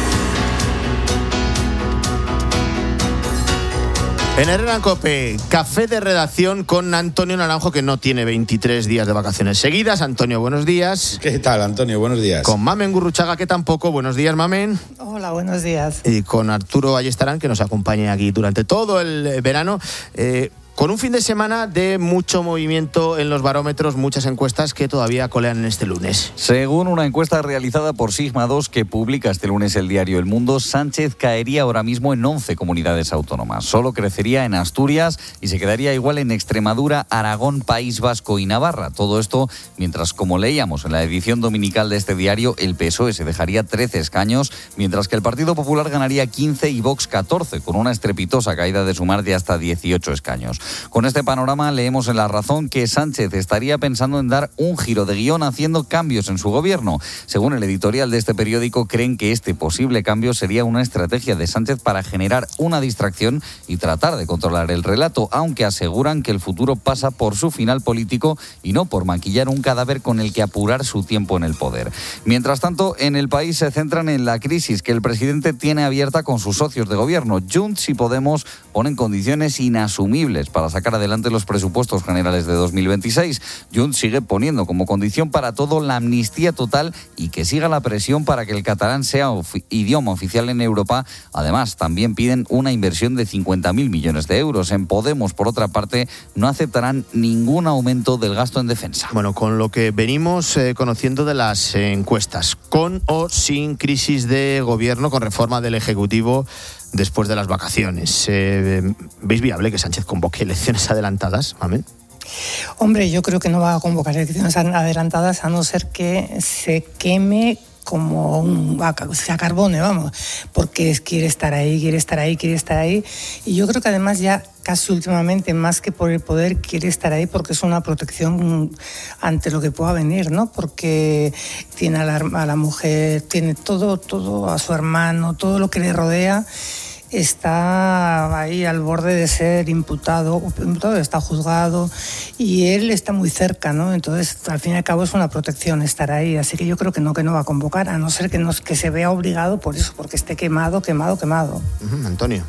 En Herrera en COPE, café de redacción con Antonio Naranjo, que no tiene veintitrés días de vacaciones seguidas. Antonio, buenos días. ¿Qué tal, Antonio? Buenos días. Con Mamen Gurruchaga, que tampoco. Buenos días, Mamen. Hola, buenos días. Y con Arturo Ayestarán, que nos acompaña aquí durante todo el verano. Eh, Con un fin de semana de mucho movimiento en los barómetros, muchas encuestas que todavía colean en este lunes. Según una encuesta realizada por Sigma dos que publica este lunes el diario El Mundo, Sánchez caería ahora mismo en once comunidades autónomas. Solo crecería en Asturias y se quedaría igual en Extremadura, Aragón, País Vasco y Navarra. Todo esto mientras, como leíamos en la edición dominical de este diario, el P S O E se dejaría trece escaños, mientras que el Partido Popular ganaría quince y Vox catorce, con una estrepitosa caída de sumar de hasta dieciocho escaños. Con este panorama leemos en La Razón que Sánchez estaría pensando en dar un giro de guión haciendo cambios en su gobierno. Según el editorial de este periódico, creen que este posible cambio sería una estrategia de Sánchez para generar una distracción y tratar de controlar el relato, aunque aseguran que el futuro pasa por su final político y no por maquillar un cadáver con el que apurar su tiempo en el poder. Mientras tanto, en el país se centran en la crisis que el presidente tiene abierta con sus socios de gobierno. Junts y Podemos ponen condiciones inasumibles para sacar adelante los presupuestos generales de dos mil veintiséis. Junts sigue poniendo como condición para todo la amnistía total y que siga la presión para que el catalán sea ofi- idioma oficial en Europa. Además, también piden una inversión de cincuenta mil millones de euros. En Podemos, por otra parte, no aceptarán ningún aumento del gasto en defensa. Bueno, con lo que venimos eh, conociendo de las eh, encuestas, con o sin crisis de gobierno, con reforma del Ejecutivo después de las vacaciones, eh, ¿veis viable que Sánchez convoque elecciones adelantadas, Mamen? Hombre, yo creo que no va a convocar elecciones adelantadas a no ser que se queme como un a carbone, vamos, porque quiere estar ahí, quiere estar ahí, quiere estar ahí. Y yo creo que además ya casi últimamente, más que por el poder, quiere estar ahí porque es una protección ante lo que pueda venir, ¿no? Porque tiene a la, a la mujer, tiene todo, todo a su hermano, todo lo que le rodea. Está ahí al borde de ser imputado, está juzgado y él está muy cerca, ¿no? Entonces, al fin y al cabo es una protección estar ahí, así que yo creo que no, que no va a convocar, a no ser que, nos, que se vea obligado por eso, porque esté quemado, quemado, quemado. Uh-huh, Antonio.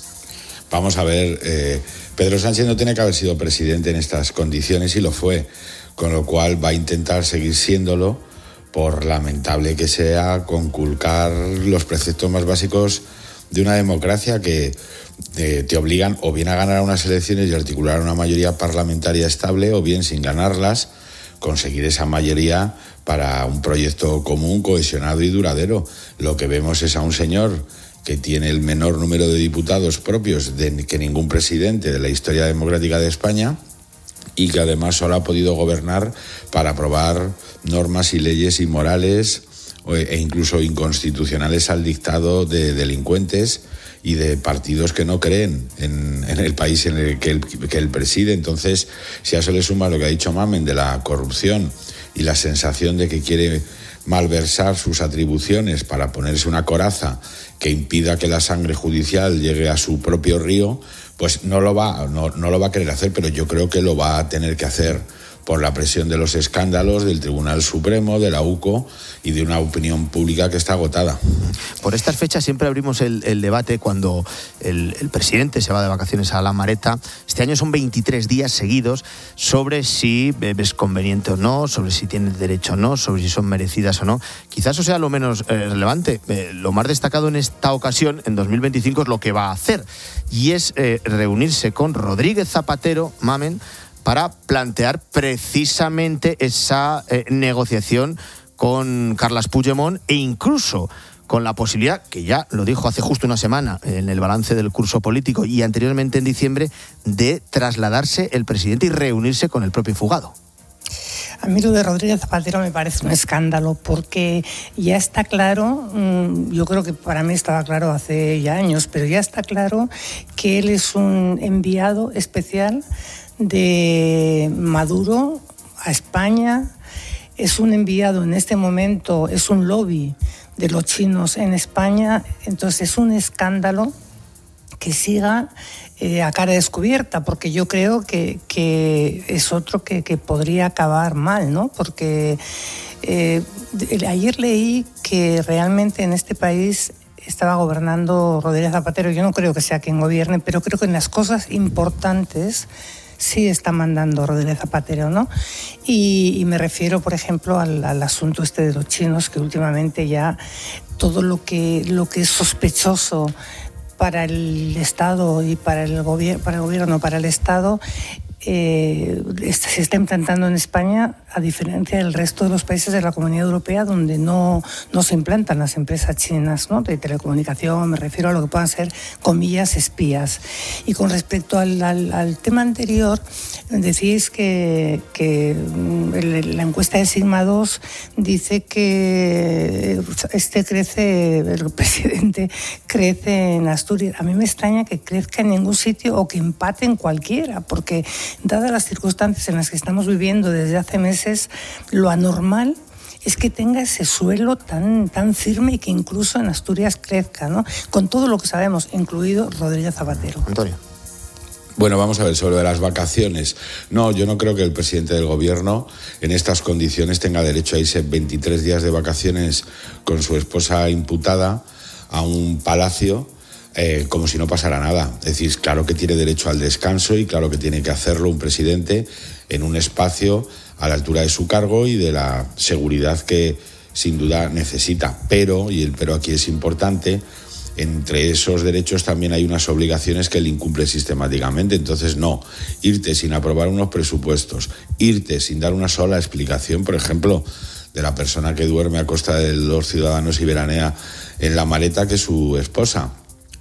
Vamos a ver, eh, Pedro Sánchez no tiene que haber sido presidente en estas condiciones y lo fue, con lo cual va a intentar seguir siéndolo, por lamentable que sea, conculcar los preceptos más básicos de una democracia que eh, te obligan o bien a ganar unas elecciones y articular una mayoría parlamentaria estable, o bien, sin ganarlas, conseguir esa mayoría para un proyecto común, cohesionado y duradero. Lo que vemos es a un señor que tiene el menor número de diputados propios de, que ningún presidente de la historia democrática de España, y que además solo ha podido gobernar para aprobar normas y leyes inmorales e incluso inconstitucionales al dictado de delincuentes y de partidos que no creen en, en el país en el que, él, que él preside. Entonces, si a eso le suma lo que ha dicho Mamen de la corrupción y la sensación de que quiere malversar sus atribuciones para ponerse una coraza que impida que la sangre judicial llegue a su propio río, pues no lo va, no, no lo va a querer hacer, pero yo creo que lo va a tener que hacer por la presión de los escándalos del Tribunal Supremo, de la U C O y de una opinión pública que está agotada. Por estas fechas siempre abrimos el, el debate cuando el, el presidente se va de vacaciones a La Mareta. Este año son veintitrés días seguidos sobre si es conveniente o no, sobre si tiene derecho o no, sobre si son merecidas o no. Quizás eso sea lo menos eh, relevante. Eh, lo más destacado en esta ocasión, en dos mil veinticinco, es lo que va a hacer. Y es eh, reunirse con Rodríguez Zapatero, Mamen, para plantear precisamente esa eh, negociación con Carles Puigdemont e incluso con la posibilidad, que ya lo dijo hace justo una semana en el balance del curso político y anteriormente en diciembre, de trasladarse el presidente y reunirse con el propio fugado. A mí lo de Rodríguez Zapatero me parece un escándalo porque ya está claro, yo creo que para mí estaba claro hace ya años, pero ya está claro que él es un enviado especial de Maduro a España, es un enviado en este momento, es un lobby de los chinos en España, entonces es un escándalo que siga eh, a cara descubierta, porque yo creo que, que es otro que, que podría acabar mal, ¿no? Porque eh, ayer leí que realmente en este país estaba gobernando Rodríguez Zapatero. Yo no creo que sea quien gobierne, pero creo que en las cosas importantes sí está mandando Rodríguez Zapatero, ¿no? Y, y me refiero, por ejemplo, al, al asunto este de los chinos, que últimamente ya todo lo que, lo que es sospechoso para el Estado y para el, gobier- para el gobierno, para el Estado, eh, se está implantando en España, a diferencia del resto de los países de la Comunidad Europea, donde no, no se implantan las empresas chinas, ¿no? De telecomunicación, me refiero a lo que puedan ser, comillas, espías. Y con respecto al, al, al tema anterior, decís que, que el, la encuesta de Sigma dos dice que este crece, el presidente crece en Asturias. A mí me extraña que crezca en ningún sitio o que empate en cualquiera, porque dadas las circunstancias en las que estamos viviendo desde hace meses, lo anormal es que tenga ese suelo tan, tan firme y que incluso en Asturias crezca, ¿no? Con todo lo que sabemos, incluido Rodríguez Zapatero. Antonio. Bueno, vamos a ver, sobre las vacaciones. No, yo no creo que el presidente del gobierno en estas condiciones tenga derecho a irse veintitrés días de vacaciones con su esposa imputada a un palacio eh, como si no pasara nada. Es decir, claro que tiene derecho al descanso y claro que tiene que hacerlo un presidente en un espacio a la altura de su cargo y de la seguridad que sin duda necesita. Pero, y el pero aquí es importante, entre esos derechos también hay unas obligaciones que él incumple sistemáticamente. Entonces, no, irte sin aprobar unos presupuestos, irte sin dar una sola explicación, por ejemplo, de la persona que duerme a costa de los ciudadanos y veranea en la maleta que es su esposa,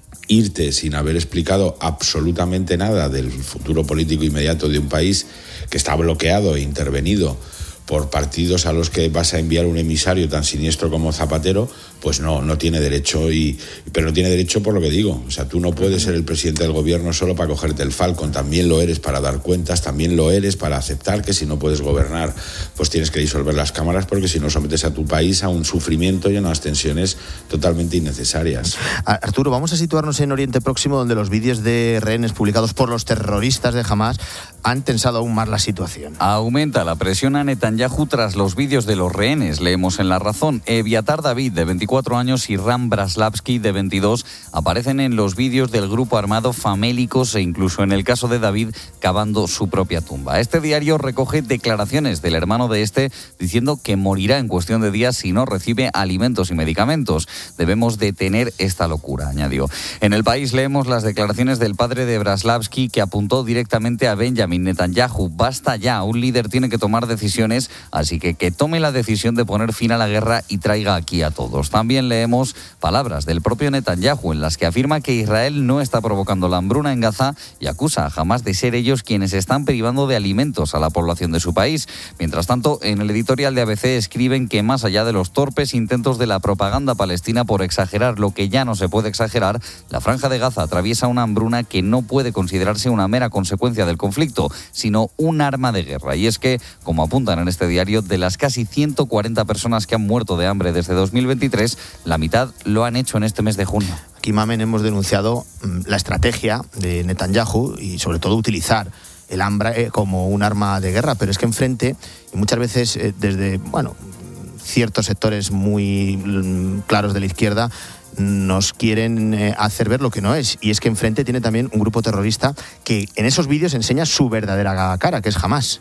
irte sin haber explicado absolutamente nada del futuro político inmediato de un país que está bloqueado e intervenido por partidos a los que vas a enviar un emisario tan siniestro como Zapatero, pues no, no tiene derecho, y pero no tiene derecho por lo que digo. O sea, tú no puedes ser el presidente del gobierno solo para cogerte el Falcon, también lo eres para dar cuentas, también lo eres para aceptar que si no puedes gobernar, pues tienes que disolver las cámaras, porque si no sometes a tu país a un sufrimiento y a unas tensiones totalmente innecesarias. Arturo, vamos a situarnos en Oriente Próximo, donde los vídeos de rehenes publicados por los terroristas de Hamás han tensado aún más la situación. Aumenta la presión a Netanyahu tras los vídeos de los rehenes. Leemos en La Razón: Eviatar David, de veinticuatro años, y Ram Braslavsky, de veintidós, aparecen en los vídeos del grupo armado famélicos e incluso, en el caso de David, cavando su propia tumba. Este diario recoge declaraciones del hermano de este diciendo que morirá en cuestión de días si no recibe alimentos y medicamentos. Debemos detener esta locura, añadió. En El País leemos las declaraciones del padre de Braslavsky, que apuntó directamente a Benjamin Netanyahu. Basta ya, un líder tiene que tomar decisiones, así que que tome la decisión de poner fin a la guerra y traiga aquí a todos. También leemos palabras del propio Netanyahu en las que afirma que Israel no está provocando la hambruna en Gaza y acusa a Hamás de ser ellos quienes están privando de alimentos a la población de su país. Mientras tanto, en el editorial de A B C escriben que más allá de los torpes intentos de la propaganda palestina por exagerar lo que ya no se puede exagerar, la Franja de Gaza atraviesa una hambruna que no puede considerarse una mera consecuencia del conflicto, sino un arma de guerra. Y es que, como apuntan en este diario, de las casi ciento cuarenta personas que han muerto de hambre desde dos mil veintitrés, la mitad lo han hecho en este mes de junio. Aquí, Mamen, hemos denunciado la estrategia de Netanyahu y sobre todo utilizar el hambre como un arma de guerra, pero es que enfrente, y muchas veces eh, desde, bueno, ciertos sectores muy claros de la izquierda, nos quieren eh, hacer ver lo que no es. Y es que enfrente tiene también un grupo terrorista que en esos vídeos enseña su verdadera cara, que es Hamás.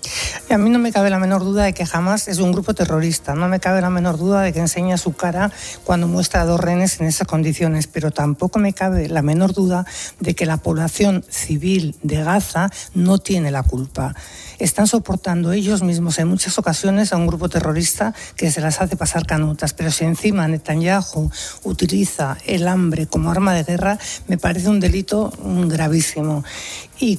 Y a mí no me cabe la menor duda de que Hamás es un grupo terrorista, no me cabe la menor duda de que enseña su cara cuando muestra a dos rehenes en esas condiciones, pero tampoco me cabe la menor duda de que la población civil de Gaza no tiene la culpa. Están soportando ellos mismos en muchas ocasiones a un grupo terrorista que se las hace pasar canutas, pero si encima Netanyahu utiliza el hambre como arma de guerra, me parece un delito gravísimo. Y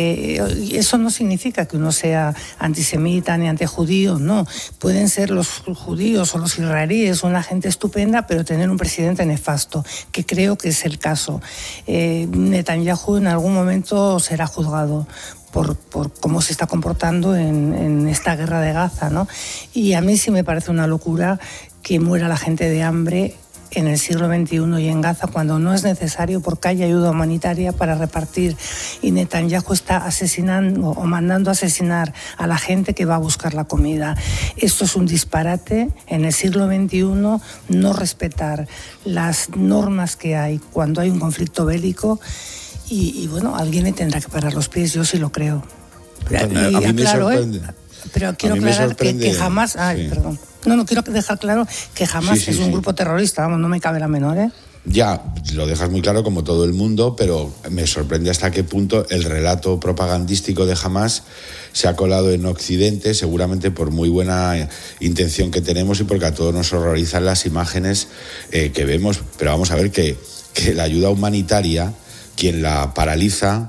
que eso no significa que uno sea antisemita ni antijudío, no. Pueden ser los judíos o los israelíes una gente estupenda, pero tener un presidente nefasto, que creo que es el caso. Eh, Netanyahu en algún momento será juzgado por, por cómo se está comportando en, en esta guerra de Gaza, ¿no? Y a mí sí me parece una locura que muera la gente de hambre en el siglo veintiuno y en Gaza cuando no es necesario, porque hay ayuda humanitaria para repartir, y Netanyahu está asesinando o mandando a asesinar a la gente que va a buscar la comida. Esto es un disparate en el siglo veintiuno, no respetar las normas que hay cuando hay un conflicto bélico, y, y bueno, alguien le tendrá que parar los pies, yo sí lo creo. Y, a mí me aclaro, sorprende. ¿eh? Pero quiero aclarar que, que jamás... Ay, sí. perdón. No, no, quiero dejar claro que jamás sí, sí, es un sí. grupo terrorista, vamos, no me cabe la menor, ¿eh? Ya, lo dejas muy claro como todo el mundo, pero me sorprende hasta qué punto el relato propagandístico de Hamás se ha colado en Occidente, seguramente por muy buena intención que tenemos y porque a todos nos horrorizan las imágenes eh, que vemos. Pero vamos a ver que, que la ayuda humanitaria, quien la paraliza,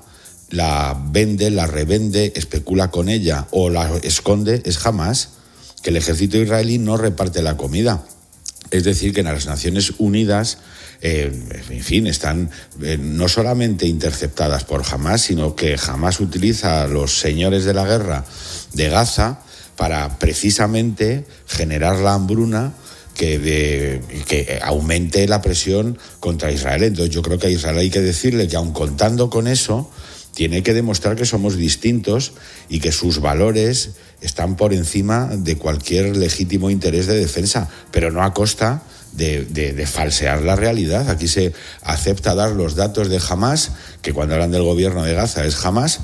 la vende, la revende, especula con ella o la esconde, es Hamás, que el ejército israelí no reparte la comida. Es decir, que en las Naciones Unidas, eh, en fin, están eh, no solamente interceptadas por Hamás, sino que Hamás utiliza a los señores de la guerra de Gaza para precisamente generar la hambruna que, de, que aumente la presión contra Israel. Entonces yo creo que a Israel hay que decirle que aun contando con eso, tiene que demostrar que somos distintos y que sus valores están por encima de cualquier legítimo interés de defensa, pero no a costa de, de, de falsear la realidad. Aquí se acepta dar los datos de Hamás, que cuando hablan del gobierno de Gaza es Hamás,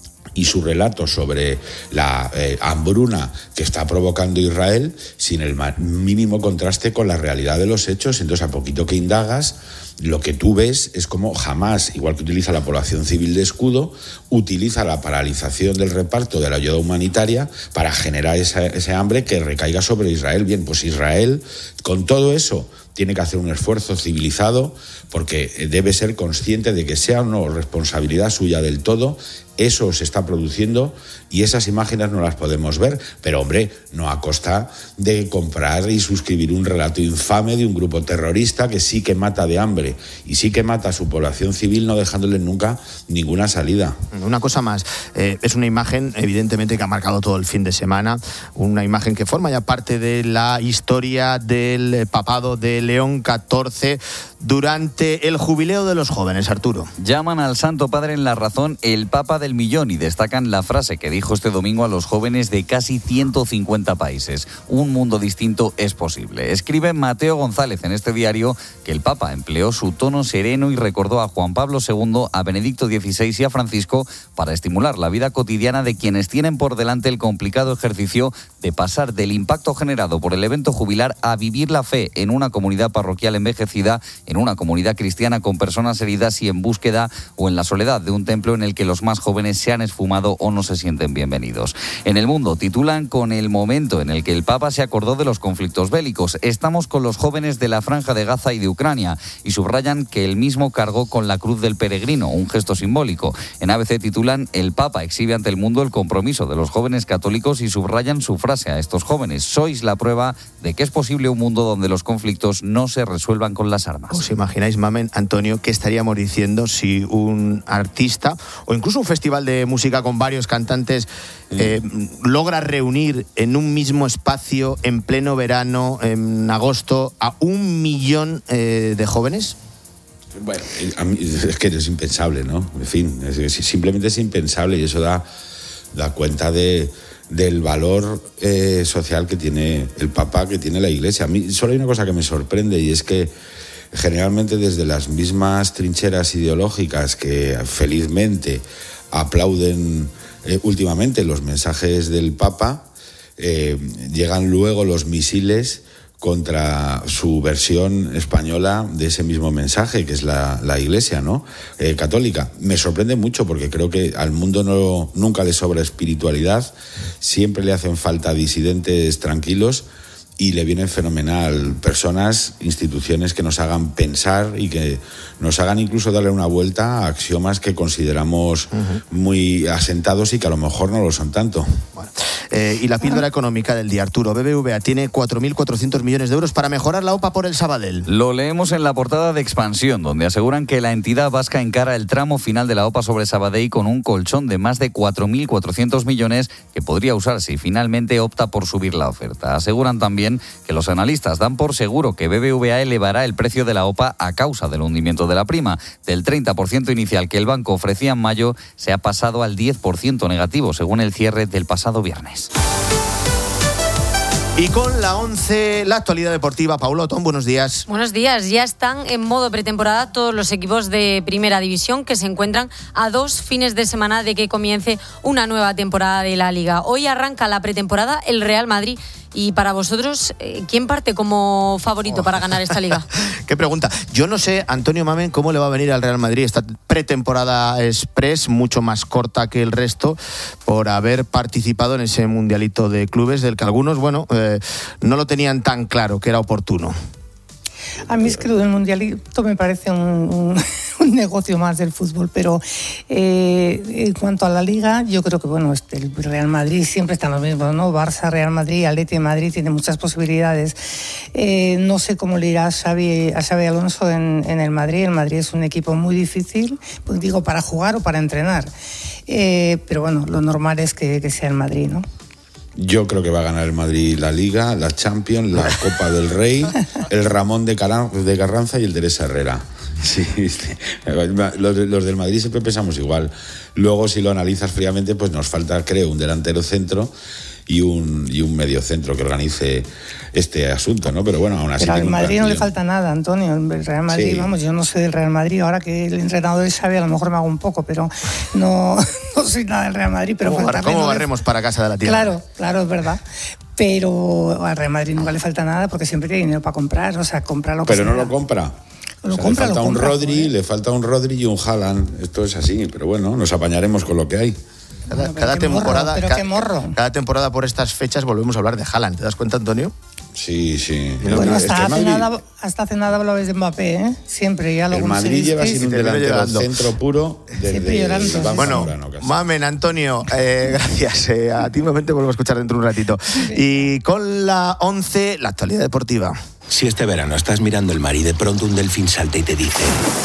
y su relato sobre la eh, hambruna que está provocando Israel sin el mínimo contraste con la realidad de los hechos. Entonces, a poquito que indagas, lo que tú ves es como Hamás, igual que utiliza la población civil de escudo, utiliza la paralización del reparto de la ayuda humanitaria para generar esa, ese hambre que recaiga sobre Israel. Bien, pues Israel, con todo eso, tiene que hacer un esfuerzo civilizado porque debe ser consciente de que sea o no responsabilidad suya del todo. Eso se está produciendo y esas imágenes no las podemos ver, pero hombre, no a costa de comprar y suscribir un relato infame de un grupo terrorista que sí que mata de hambre y sí que mata a su población civil, no dejándole nunca ninguna salida. Una cosa más, eh, es una imagen evidentemente que ha marcado todo el fin de semana, una imagen que forma ya parte de la historia del papado de León catorce durante el jubileo de los jóvenes. Arturo. Llaman al Santo Padre en La Razón el Papa del Millón y destacan la frase que dijo este domingo a los jóvenes de casi ciento cincuenta países. Un mundo distinto es posible. Escribe Mateo González en este diario que el Papa empleó su tono sereno y recordó a Juan Pablo segundo, a Benedicto dieciséis y a Francisco para estimular la vida cotidiana de quienes tienen por delante el complicado ejercicio de pasar del impacto generado por el evento jubilar a vivir la fe en una comunidad parroquial envejecida, en una comunidad cristiana con personas heridas y en búsqueda o en la soledad de un templo en el que los más jóvenes se han esfumado o no se sienten bienvenidos. En El Mundo titulan con el momento en el que el Papa se acordó de los conflictos bélicos. Estamos con los jóvenes de la Franja de Gaza y de Ucrania y subrayan que él mismo cargó con la cruz del peregrino, un gesto simbólico. En A B C titulan el Papa exhibe ante el mundo el compromiso de los jóvenes católicos y subrayan su frase a estos jóvenes: sois la prueba de que es posible un mundo donde los conflictos no se resuelvan con las armas. ¿Os imagináis, Mamen, Antonio, qué estaríamos diciendo si un artista o incluso un festival de música con varios cantantes eh, logra reunir en un mismo espacio en pleno verano, en agosto, a un millón eh, de jóvenes? Bueno, a mí es que es impensable, ¿no? En fin, es, simplemente es impensable y eso da, da cuenta de... del valor eh, social que tiene el Papa, que tiene la Iglesia. A mí solo hay una cosa que me sorprende y es que generalmente desde las mismas trincheras ideológicas que felizmente aplauden eh, últimamente los mensajes del Papa, eh, llegan luego los misiles contra su versión española de ese mismo mensaje, que es la, la Iglesia, ¿no? Eh, católica. Me sorprende mucho porque creo que al mundo no, nunca le sobra espiritualidad, siempre le hacen falta disidentes tranquilos y le vienen fenomenal personas, instituciones que nos hagan pensar y que nos hagan incluso darle una vuelta a axiomas que consideramos uh-huh. muy asentados y que a lo mejor no lo son tanto. Bueno. Eh, y la píldora económica del día, Arturo. B B V A tiene cuatro mil cuatrocientos millones de euros para mejorar la OPA por el Sabadell. Lo leemos en la portada de Expansión, donde aseguran que la entidad vasca encara el tramo final de la OPA sobre Sabadell con un colchón de más de cuatro mil cuatrocientos millones que podría usar si finalmente opta por subir la oferta. Aseguran también que los analistas dan por seguro que B B V A elevará el precio de la OPA a causa del hundimiento de la prima. Del treinta por ciento inicial que el banco ofrecía en mayo, se ha pasado al diez por ciento negativo, según el cierre del pasado viernes. Y con la once, la actualidad deportiva. Paula Otón, buenos días. Buenos días. Ya están en modo pretemporada todos los equipos de Primera División que se encuentran a dos fines de semana de que comience una nueva temporada de la Liga. Hoy arranca la pretemporada el Real Madrid. Y para vosotros, ¿quién parte como favorito oh. para ganar esta Liga? Qué pregunta. Yo no sé, Antonio Mamen, cómo le va a venir al Real Madrid esta pretemporada express, mucho más corta que el resto, por haber participado en ese mundialito de clubes del que algunos, bueno, eh, no lo tenían tan claro que era oportuno. A mí es que lo del mundialito me parece un, un, un negocio más del fútbol, pero eh, en cuanto a la Liga, yo creo que bueno, este, el Real Madrid siempre están los mismos, ¿no? Barça, Real Madrid, Atleti de Madrid, tiene muchas posibilidades. Eh, no sé cómo le irá a Xavi, a Xavi Alonso en, en el Madrid. El Madrid es un equipo muy difícil, pues digo, para jugar o para entrenar. Eh, pero bueno, lo normal es que, que sea el Madrid, ¿no? Yo creo que va a ganar el Madrid la Liga, la Champions, la Copa del Rey, el Ramón de Carranza y el Teresa Herrera. Sí, los, los del Madrid siempre pensamos igual. Luego, si lo analizas fríamente, pues nos falta, creo, un delantero centro y un, y un mediocentro que organice este asunto, ¿no? Pero bueno, aún así... Pero al Madrid no le plantilla. falta nada, Antonio. El Real Madrid, Sí. vamos, yo no sé del Real Madrid. Ahora que el entrenador sabe, a lo mejor me hago un poco, pero no, no soy nada del Real Madrid. Pero ¿Cómo, bar- faltarle cómo no le- barremos para casa de la tierra? Claro, claro, es verdad. Pero al Real Madrid nunca le falta nada porque siempre tiene dinero para comprar, o sea, comprar lo que Pero no sea. lo compra. Lo O sea, compra, le falta lo un compra, Rodri, le falta un Rodri y un Haaland. Esto es así, pero bueno, nos apañaremos con lo que hay. Cada, cada qué morro, temporada, pero ca- qué morro. cada temporada por estas fechas volvemos a hablar de Haaland. ¿Te das cuenta, Antonio? Sí, sí. Bueno, Es que hasta hace, Madrid- nada, hasta hace nada hablabais de Mbappé, ¿eh? Siempre, ya lo El Madrid lleva sin un termina delantero llorando. centro puro Siempre desde llorando. Iván Bueno, Zamorano, casi. mamen, Antonio, eh, gracias. Eh, a ti momento vuelvo a escuchar dentro de un ratito. Y con la once, la actualidad deportiva. Si este verano estás mirando el mar y de pronto un delfín salta y te dice...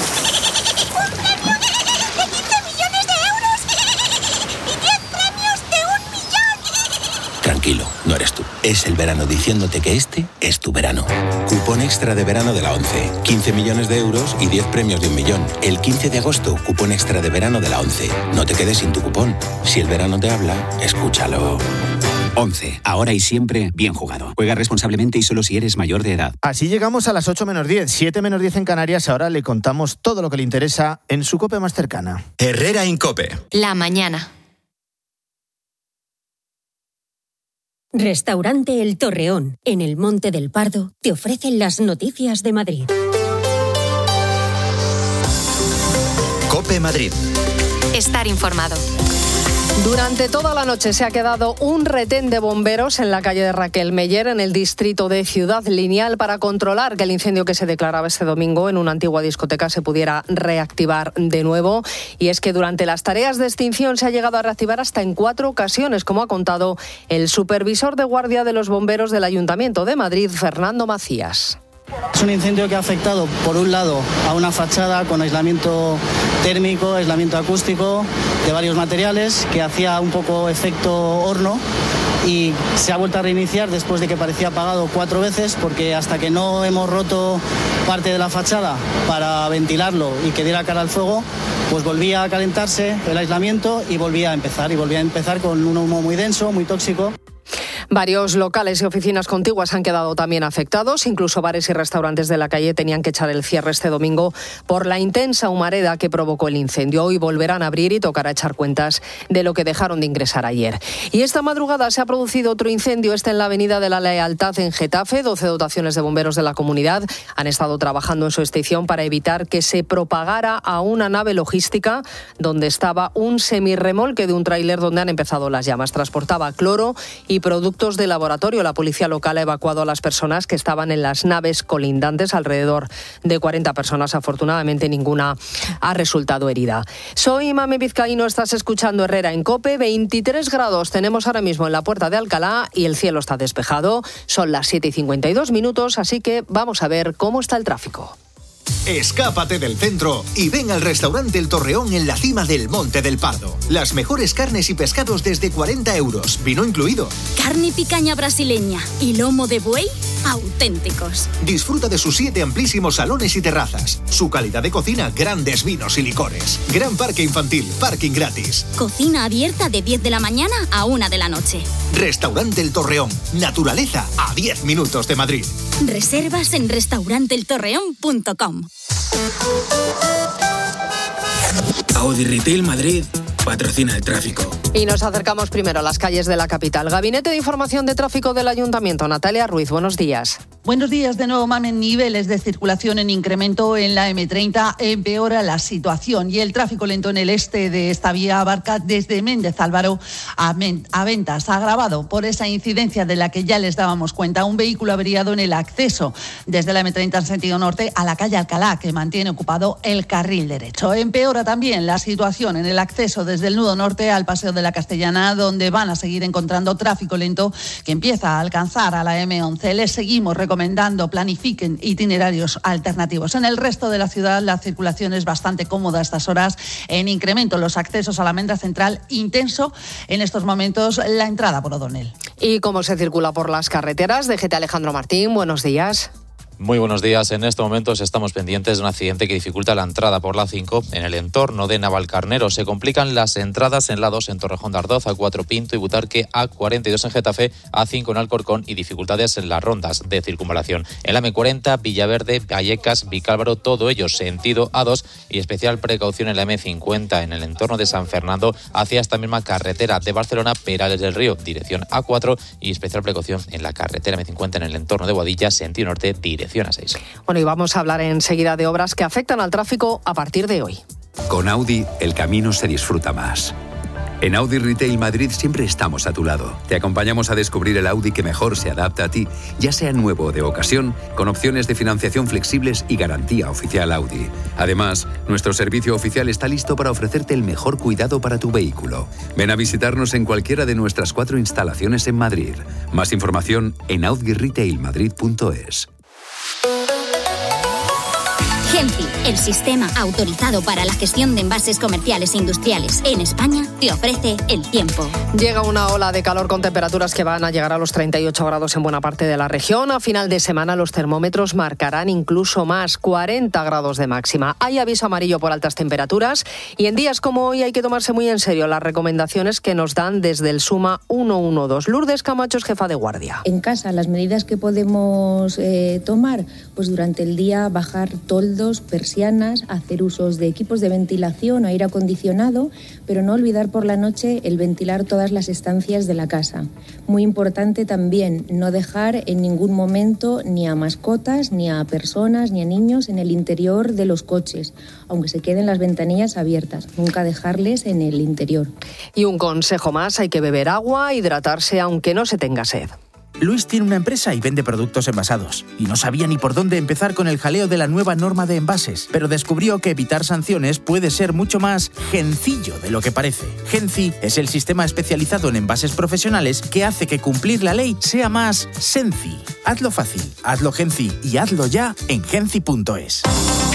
Tranquilo, no eres tú. Es el verano diciéndote que este es tu verano. Cupón extra de verano de la ONCE. quince millones de euros y diez premios de un millón. El quince de agosto, cupón extra de verano de la ONCE. No te quedes sin tu cupón. Si el verano te habla, escúchalo. once. Ahora y siempre, bien jugado. Juega responsablemente y solo si eres mayor de edad. Así llegamos a las ocho menos diez, siete menos diez en Canarias. Ahora le contamos todo lo que le interesa en su COPE más cercana. Herrera Incope. La mañana. Restaurante El Torreón, en el Monte del Pardo, te ofrecen las noticias de Madrid. Cope Madrid. Estar informado. Durante toda la noche se ha quedado un retén de bomberos en la calle de Raquel Meller, en el distrito de Ciudad Lineal, para controlar que el incendio que se declaraba este domingo en una antigua discoteca se pudiera reactivar de nuevo. Y es que durante las tareas de extinción se ha llegado a reactivar hasta en cuatro ocasiones, como ha contado el supervisor de guardia de los bomberos del Ayuntamiento de Madrid, Fernando Macías. Es un incendio que ha afectado, por un lado, a una fachada con aislamiento térmico, aislamiento acústico de varios materiales, que hacía un poco efecto horno, y se ha vuelto a reiniciar después de que parecía apagado cuatro veces, porque hasta que no hemos roto parte de la fachada para ventilarlo y que diera cara al fuego, pues volvía a calentarse el aislamiento y volvía a empezar, y volvía a empezar con un humo muy denso, muy tóxico. Varios locales y oficinas contiguas han quedado también afectados. Incluso bares y restaurantes de la calle tenían que echar el cierre este domingo por la intensa humareda que provocó el incendio. Hoy volverán a abrir y tocará echar cuentas de lo que dejaron de ingresar ayer. Y esta madrugada se ha producido otro incendio, este en la Avenida de la Lealtad en Getafe. doce dotaciones de bomberos de la comunidad han estado trabajando en su extinción para evitar que se propagara a una nave logística donde estaba un semirremolque de un tráiler donde han empezado las llamas. Transportaba cloro y productos de laboratorio. La policía local ha evacuado a las personas que estaban en las naves colindantes, alrededor de cuarenta personas. Afortunadamente ninguna ha resultado herida. Soy Mame Vizcaíno, estás escuchando Herrera en COPE. veintitrés grados tenemos ahora mismo en la Puerta de Alcalá y el cielo está despejado. Son las siete y cincuenta y dos minutos, así que vamos a ver cómo está el tráfico. Escápate del centro y ven al restaurante El Torreón en la cima del Monte del Pardo. Las mejores carnes y pescados desde cuarenta euros, vino incluido. Carne y picaña brasileña y lomo de buey auténticos. Disfruta de sus siete amplísimos salones y terrazas. Su calidad de cocina, grandes vinos y licores. Gran parque infantil, parking gratis. Cocina abierta de diez de la mañana a una de la noche. Restaurante El Torreón. Naturaleza a diez minutos de Madrid. Reservas en restaurante el torreón punto com. Audi Retail Madrid patrocina el tráfico. Y nos acercamos primero a las calles de la capital. Gabinete de Información de Tráfico del Ayuntamiento. Natalia Ruiz, buenos días. Buenos días de nuevo, Mamen. Niveles de circulación en incremento en la eme treinta empeora la situación y el tráfico lento en el este de esta vía abarca desde Méndez Álvaro a, Men- a Ventas, agravado por esa incidencia de la que ya les dábamos cuenta. Un vehículo averiado en el acceso desde la eme treinta en sentido norte a la calle Alcalá, que mantiene ocupado el carril derecho. Empeora también la situación en el acceso desde el nudo norte al Paseo de la Castellana, donde van a seguir encontrando tráfico lento que empieza a alcanzar a la eme once. Les seguimos recomendando planifiquen itinerarios alternativos. En el resto de la ciudad la circulación es bastante cómoda a estas horas, en incremento los accesos a la Almendra Central, intenso en estos momentos la entrada por O'Donnell. ¿Y cómo se circula por las carreteras? D G T Alejandro Martín, buenos días. Muy buenos días. En estos momentos estamos pendientes de un accidente que dificulta la entrada por la cinco en el entorno de Navalcarnero. Se complican las entradas en la dos en Torrejón de Ardoz, A cuatro Pinto y Butarque, A cuarenta y dos en Getafe, A cinco en Alcorcón y dificultades en las rondas de circunvalación. En la eme cuarenta, Villaverde, Vallecas, Vicálvaro, todo ello sentido A dos y especial precaución en la eme cincuenta en el entorno de San Fernando hacia esta misma carretera de Barcelona, Perales del Río, dirección A cuatro y especial precaución en la carretera eme cincuenta en el entorno de Boadilla, sentido norte, dirección A seis. Bueno, y vamos a hablar enseguida de obras que afectan al tráfico a partir de hoy. Con Audi, el camino se disfruta más. En Audi Retail Madrid siempre estamos a tu lado. Te acompañamos a descubrir el Audi que mejor se adapta a ti, ya sea nuevo o de ocasión, con opciones de financiación flexibles y garantía oficial Audi. Además, nuestro servicio oficial está listo para ofrecerte el mejor cuidado para tu vehículo. Ven a visitarnos en cualquiera de nuestras cuatro instalaciones en Madrid. Más información en audi retail madrid punto es. Genci, el sistema autorizado para la gestión de envases comerciales e industriales en España, te ofrece el tiempo. Llega una ola de calor con temperaturas que van a llegar a los treinta y ocho grados en buena parte de la región. A final de semana los termómetros marcarán incluso más, cuarenta grados de máxima. Hay aviso amarillo por altas temperaturas y en días como hoy hay que tomarse muy en serio las recomendaciones que nos dan desde el SUMA ciento doce. Lourdes Camacho es jefa de guardia. En casa, las medidas que podemos eh, tomar, pues durante el día bajar toldos, persianas, hacer usos de equipos de ventilación o aire acondicionado, pero no olvidar por la noche el ventilar todas las estancias de la casa. Muy importante también no dejar en ningún momento ni a mascotas, ni a personas, ni a niños en el interior de los coches, aunque se queden las ventanillas abiertas, nunca dejarles en el interior. Y un consejo más, hay que beber agua, hidratarse aunque no se tenga sed. Luis tiene una empresa y vende productos envasados. Y no sabía ni por dónde empezar con el jaleo de la nueva norma de envases, pero descubrió que evitar sanciones puede ser mucho más sencillo de lo que parece. Genci es el sistema especializado en envases profesionales que hace que cumplir la ley sea más senci. Hazlo fácil, hazlo Genci y hazlo ya en genci punto es.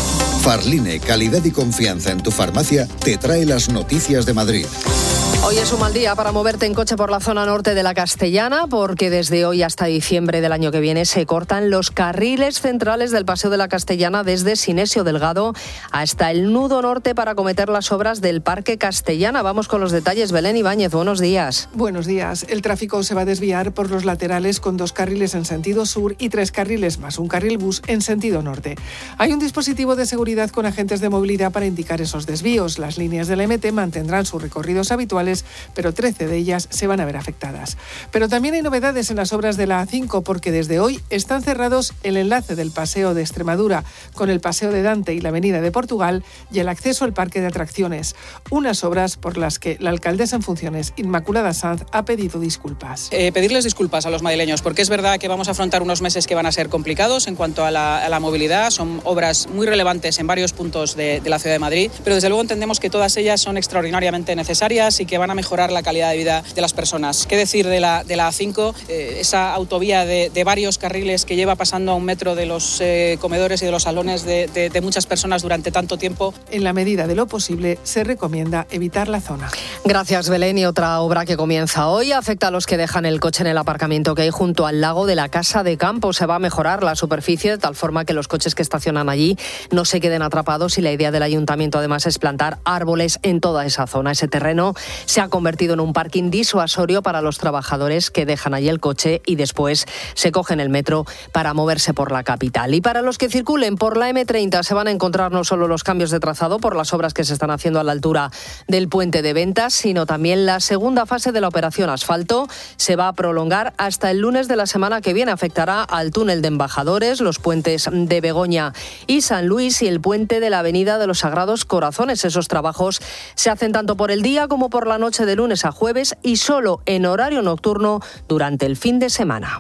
Farline, calidad y confianza en tu farmacia, te trae las noticias de Madrid. Hoy es un mal día para moverte en coche por la zona norte de la Castellana, porque desde hoy hasta diciembre del año que viene se cortan los carriles centrales del Paseo de la Castellana desde Sinesio Delgado hasta el nudo norte para acometer las obras del Parque Castellana. Vamos con los detalles. Belén Ibáñez, buenos días. Buenos días. El tráfico se va a desviar por los laterales con dos carriles en sentido sur y tres carriles más un carril bus en sentido norte. Hay un dispositivo de seguridad con agentes de movilidad para indicar esos desvíos. Las líneas de la eme te mantendrán sus recorridos habituales, pero trece de ellas se van a ver afectadas. Pero también hay novedades en las obras de la A cinco, porque desde hoy están cerrados el enlace del Paseo de Extremadura con el Paseo de Dante y la Avenida de Portugal y el acceso al Parque de Atracciones. Unas obras por las que la alcaldesa en funciones, Inmaculada Sanz, ha pedido disculpas. Eh, pedirles disculpas a los madrileños, porque es verdad que vamos a afrontar unos meses que van a ser complicados en cuanto a la, a la movilidad. Son obras muy relevantes en varios puntos de, de la ciudad de Madrid, pero desde luego entendemos que todas ellas son extraordinariamente necesarias y que van a mejorar la calidad de vida de las personas. ¿Qué decir de la, de la A cinco? Eh, esa autovía de, de varios carriles que lleva pasando a un metro de los eh, comedores y de los salones de, de, de muchas personas durante tanto tiempo. En la medida de lo posible, se recomienda evitar la zona. Gracias, Belén. Y otra obra que comienza hoy afecta a los que dejan el coche en el aparcamiento que hay junto al lago de la Casa de Campo. Se va a mejorar la superficie de tal forma que los coches que estacionan allí no se queden atrapados, y la idea del ayuntamiento además es plantar árboles en toda esa zona. Ese terreno se ha convertido en un parking disuasorio para los trabajadores que dejan allí el coche y después se cogen el metro para moverse por la capital. Y para los que circulen por la eme treinta se van a encontrar no solo los cambios de trazado por las obras que se están haciendo a la altura del puente de Ventas, sino también la segunda fase de la operación asfalto. Se va a prolongar hasta el lunes de la semana que viene. Afectará al túnel de Embajadores, los puentes de Begoña y San Luis y el puente de la Avenida de los Sagrados Corazones. Esos trabajos se hacen tanto por el día como por la noche de lunes a jueves y solo en horario nocturno durante el fin de semana.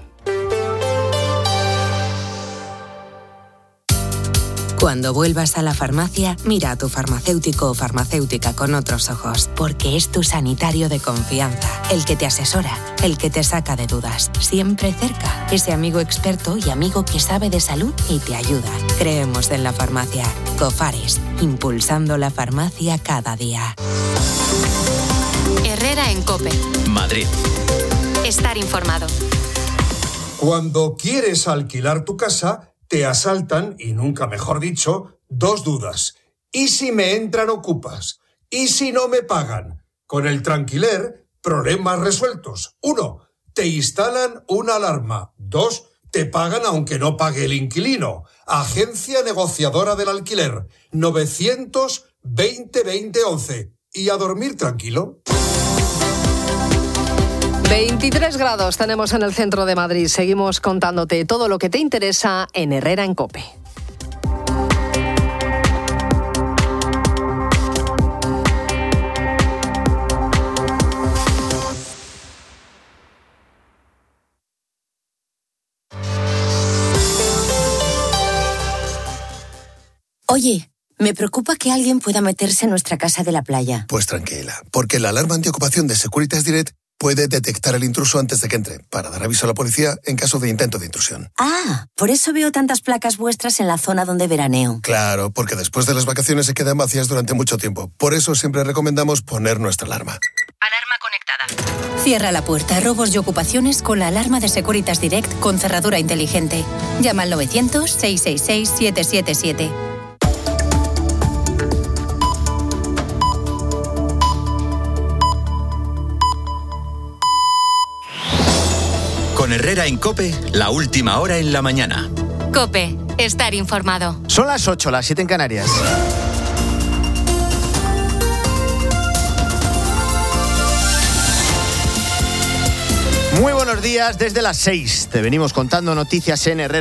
Cuando vuelvas a la farmacia, mira a tu farmacéutico o farmacéutica con otros ojos, porque es tu sanitario de confianza, el que te asesora, el que te saca de dudas, siempre cerca, ese amigo experto y amigo que sabe de salud y te ayuda. Creemos en la farmacia. Cofares, impulsando la farmacia cada día. Herrera en COPE. Madrid. Estar informado. Cuando quieres alquilar tu casa, te asaltan, y nunca mejor dicho, dos dudas. ¿Y si me entran ocupas? ¿Y si no me pagan? Con el Tranquiler, problemas resueltos. Uno, te instalan una alarma. Dos, te pagan aunque no pague el inquilino. Agencia negociadora del alquiler. novecientos veinte veinte once. Y a dormir tranquilo. veintitrés grados tenemos en el centro de Madrid. Seguimos contándote todo lo que te interesa en Herrera en COPE. Oye, me preocupa que alguien pueda meterse en nuestra casa de la playa. Pues tranquila, porque la alarma antiocupación de Securitas Direct puede detectar el intruso antes de que entre, para dar aviso a la policía en caso de intento de intrusión. Ah, por eso veo tantas placas vuestras en la zona donde veraneo. Claro, porque después de las vacaciones se quedan vacías durante mucho tiempo. Por eso siempre recomendamos poner nuestra alarma. Alarma conectada. Cierra la puerta a robos y ocupaciones con la alarma de Securitas Direct con cerradura inteligente. Llama al novecientos, seiscientos sesenta y seis, siete siete siete. Con Herrera en COPE, la última hora en la mañana. COPE, estar informado. Son las ocho, las siete en Canarias. Muy buenos días, desde las seis te venimos contando noticias en Herrera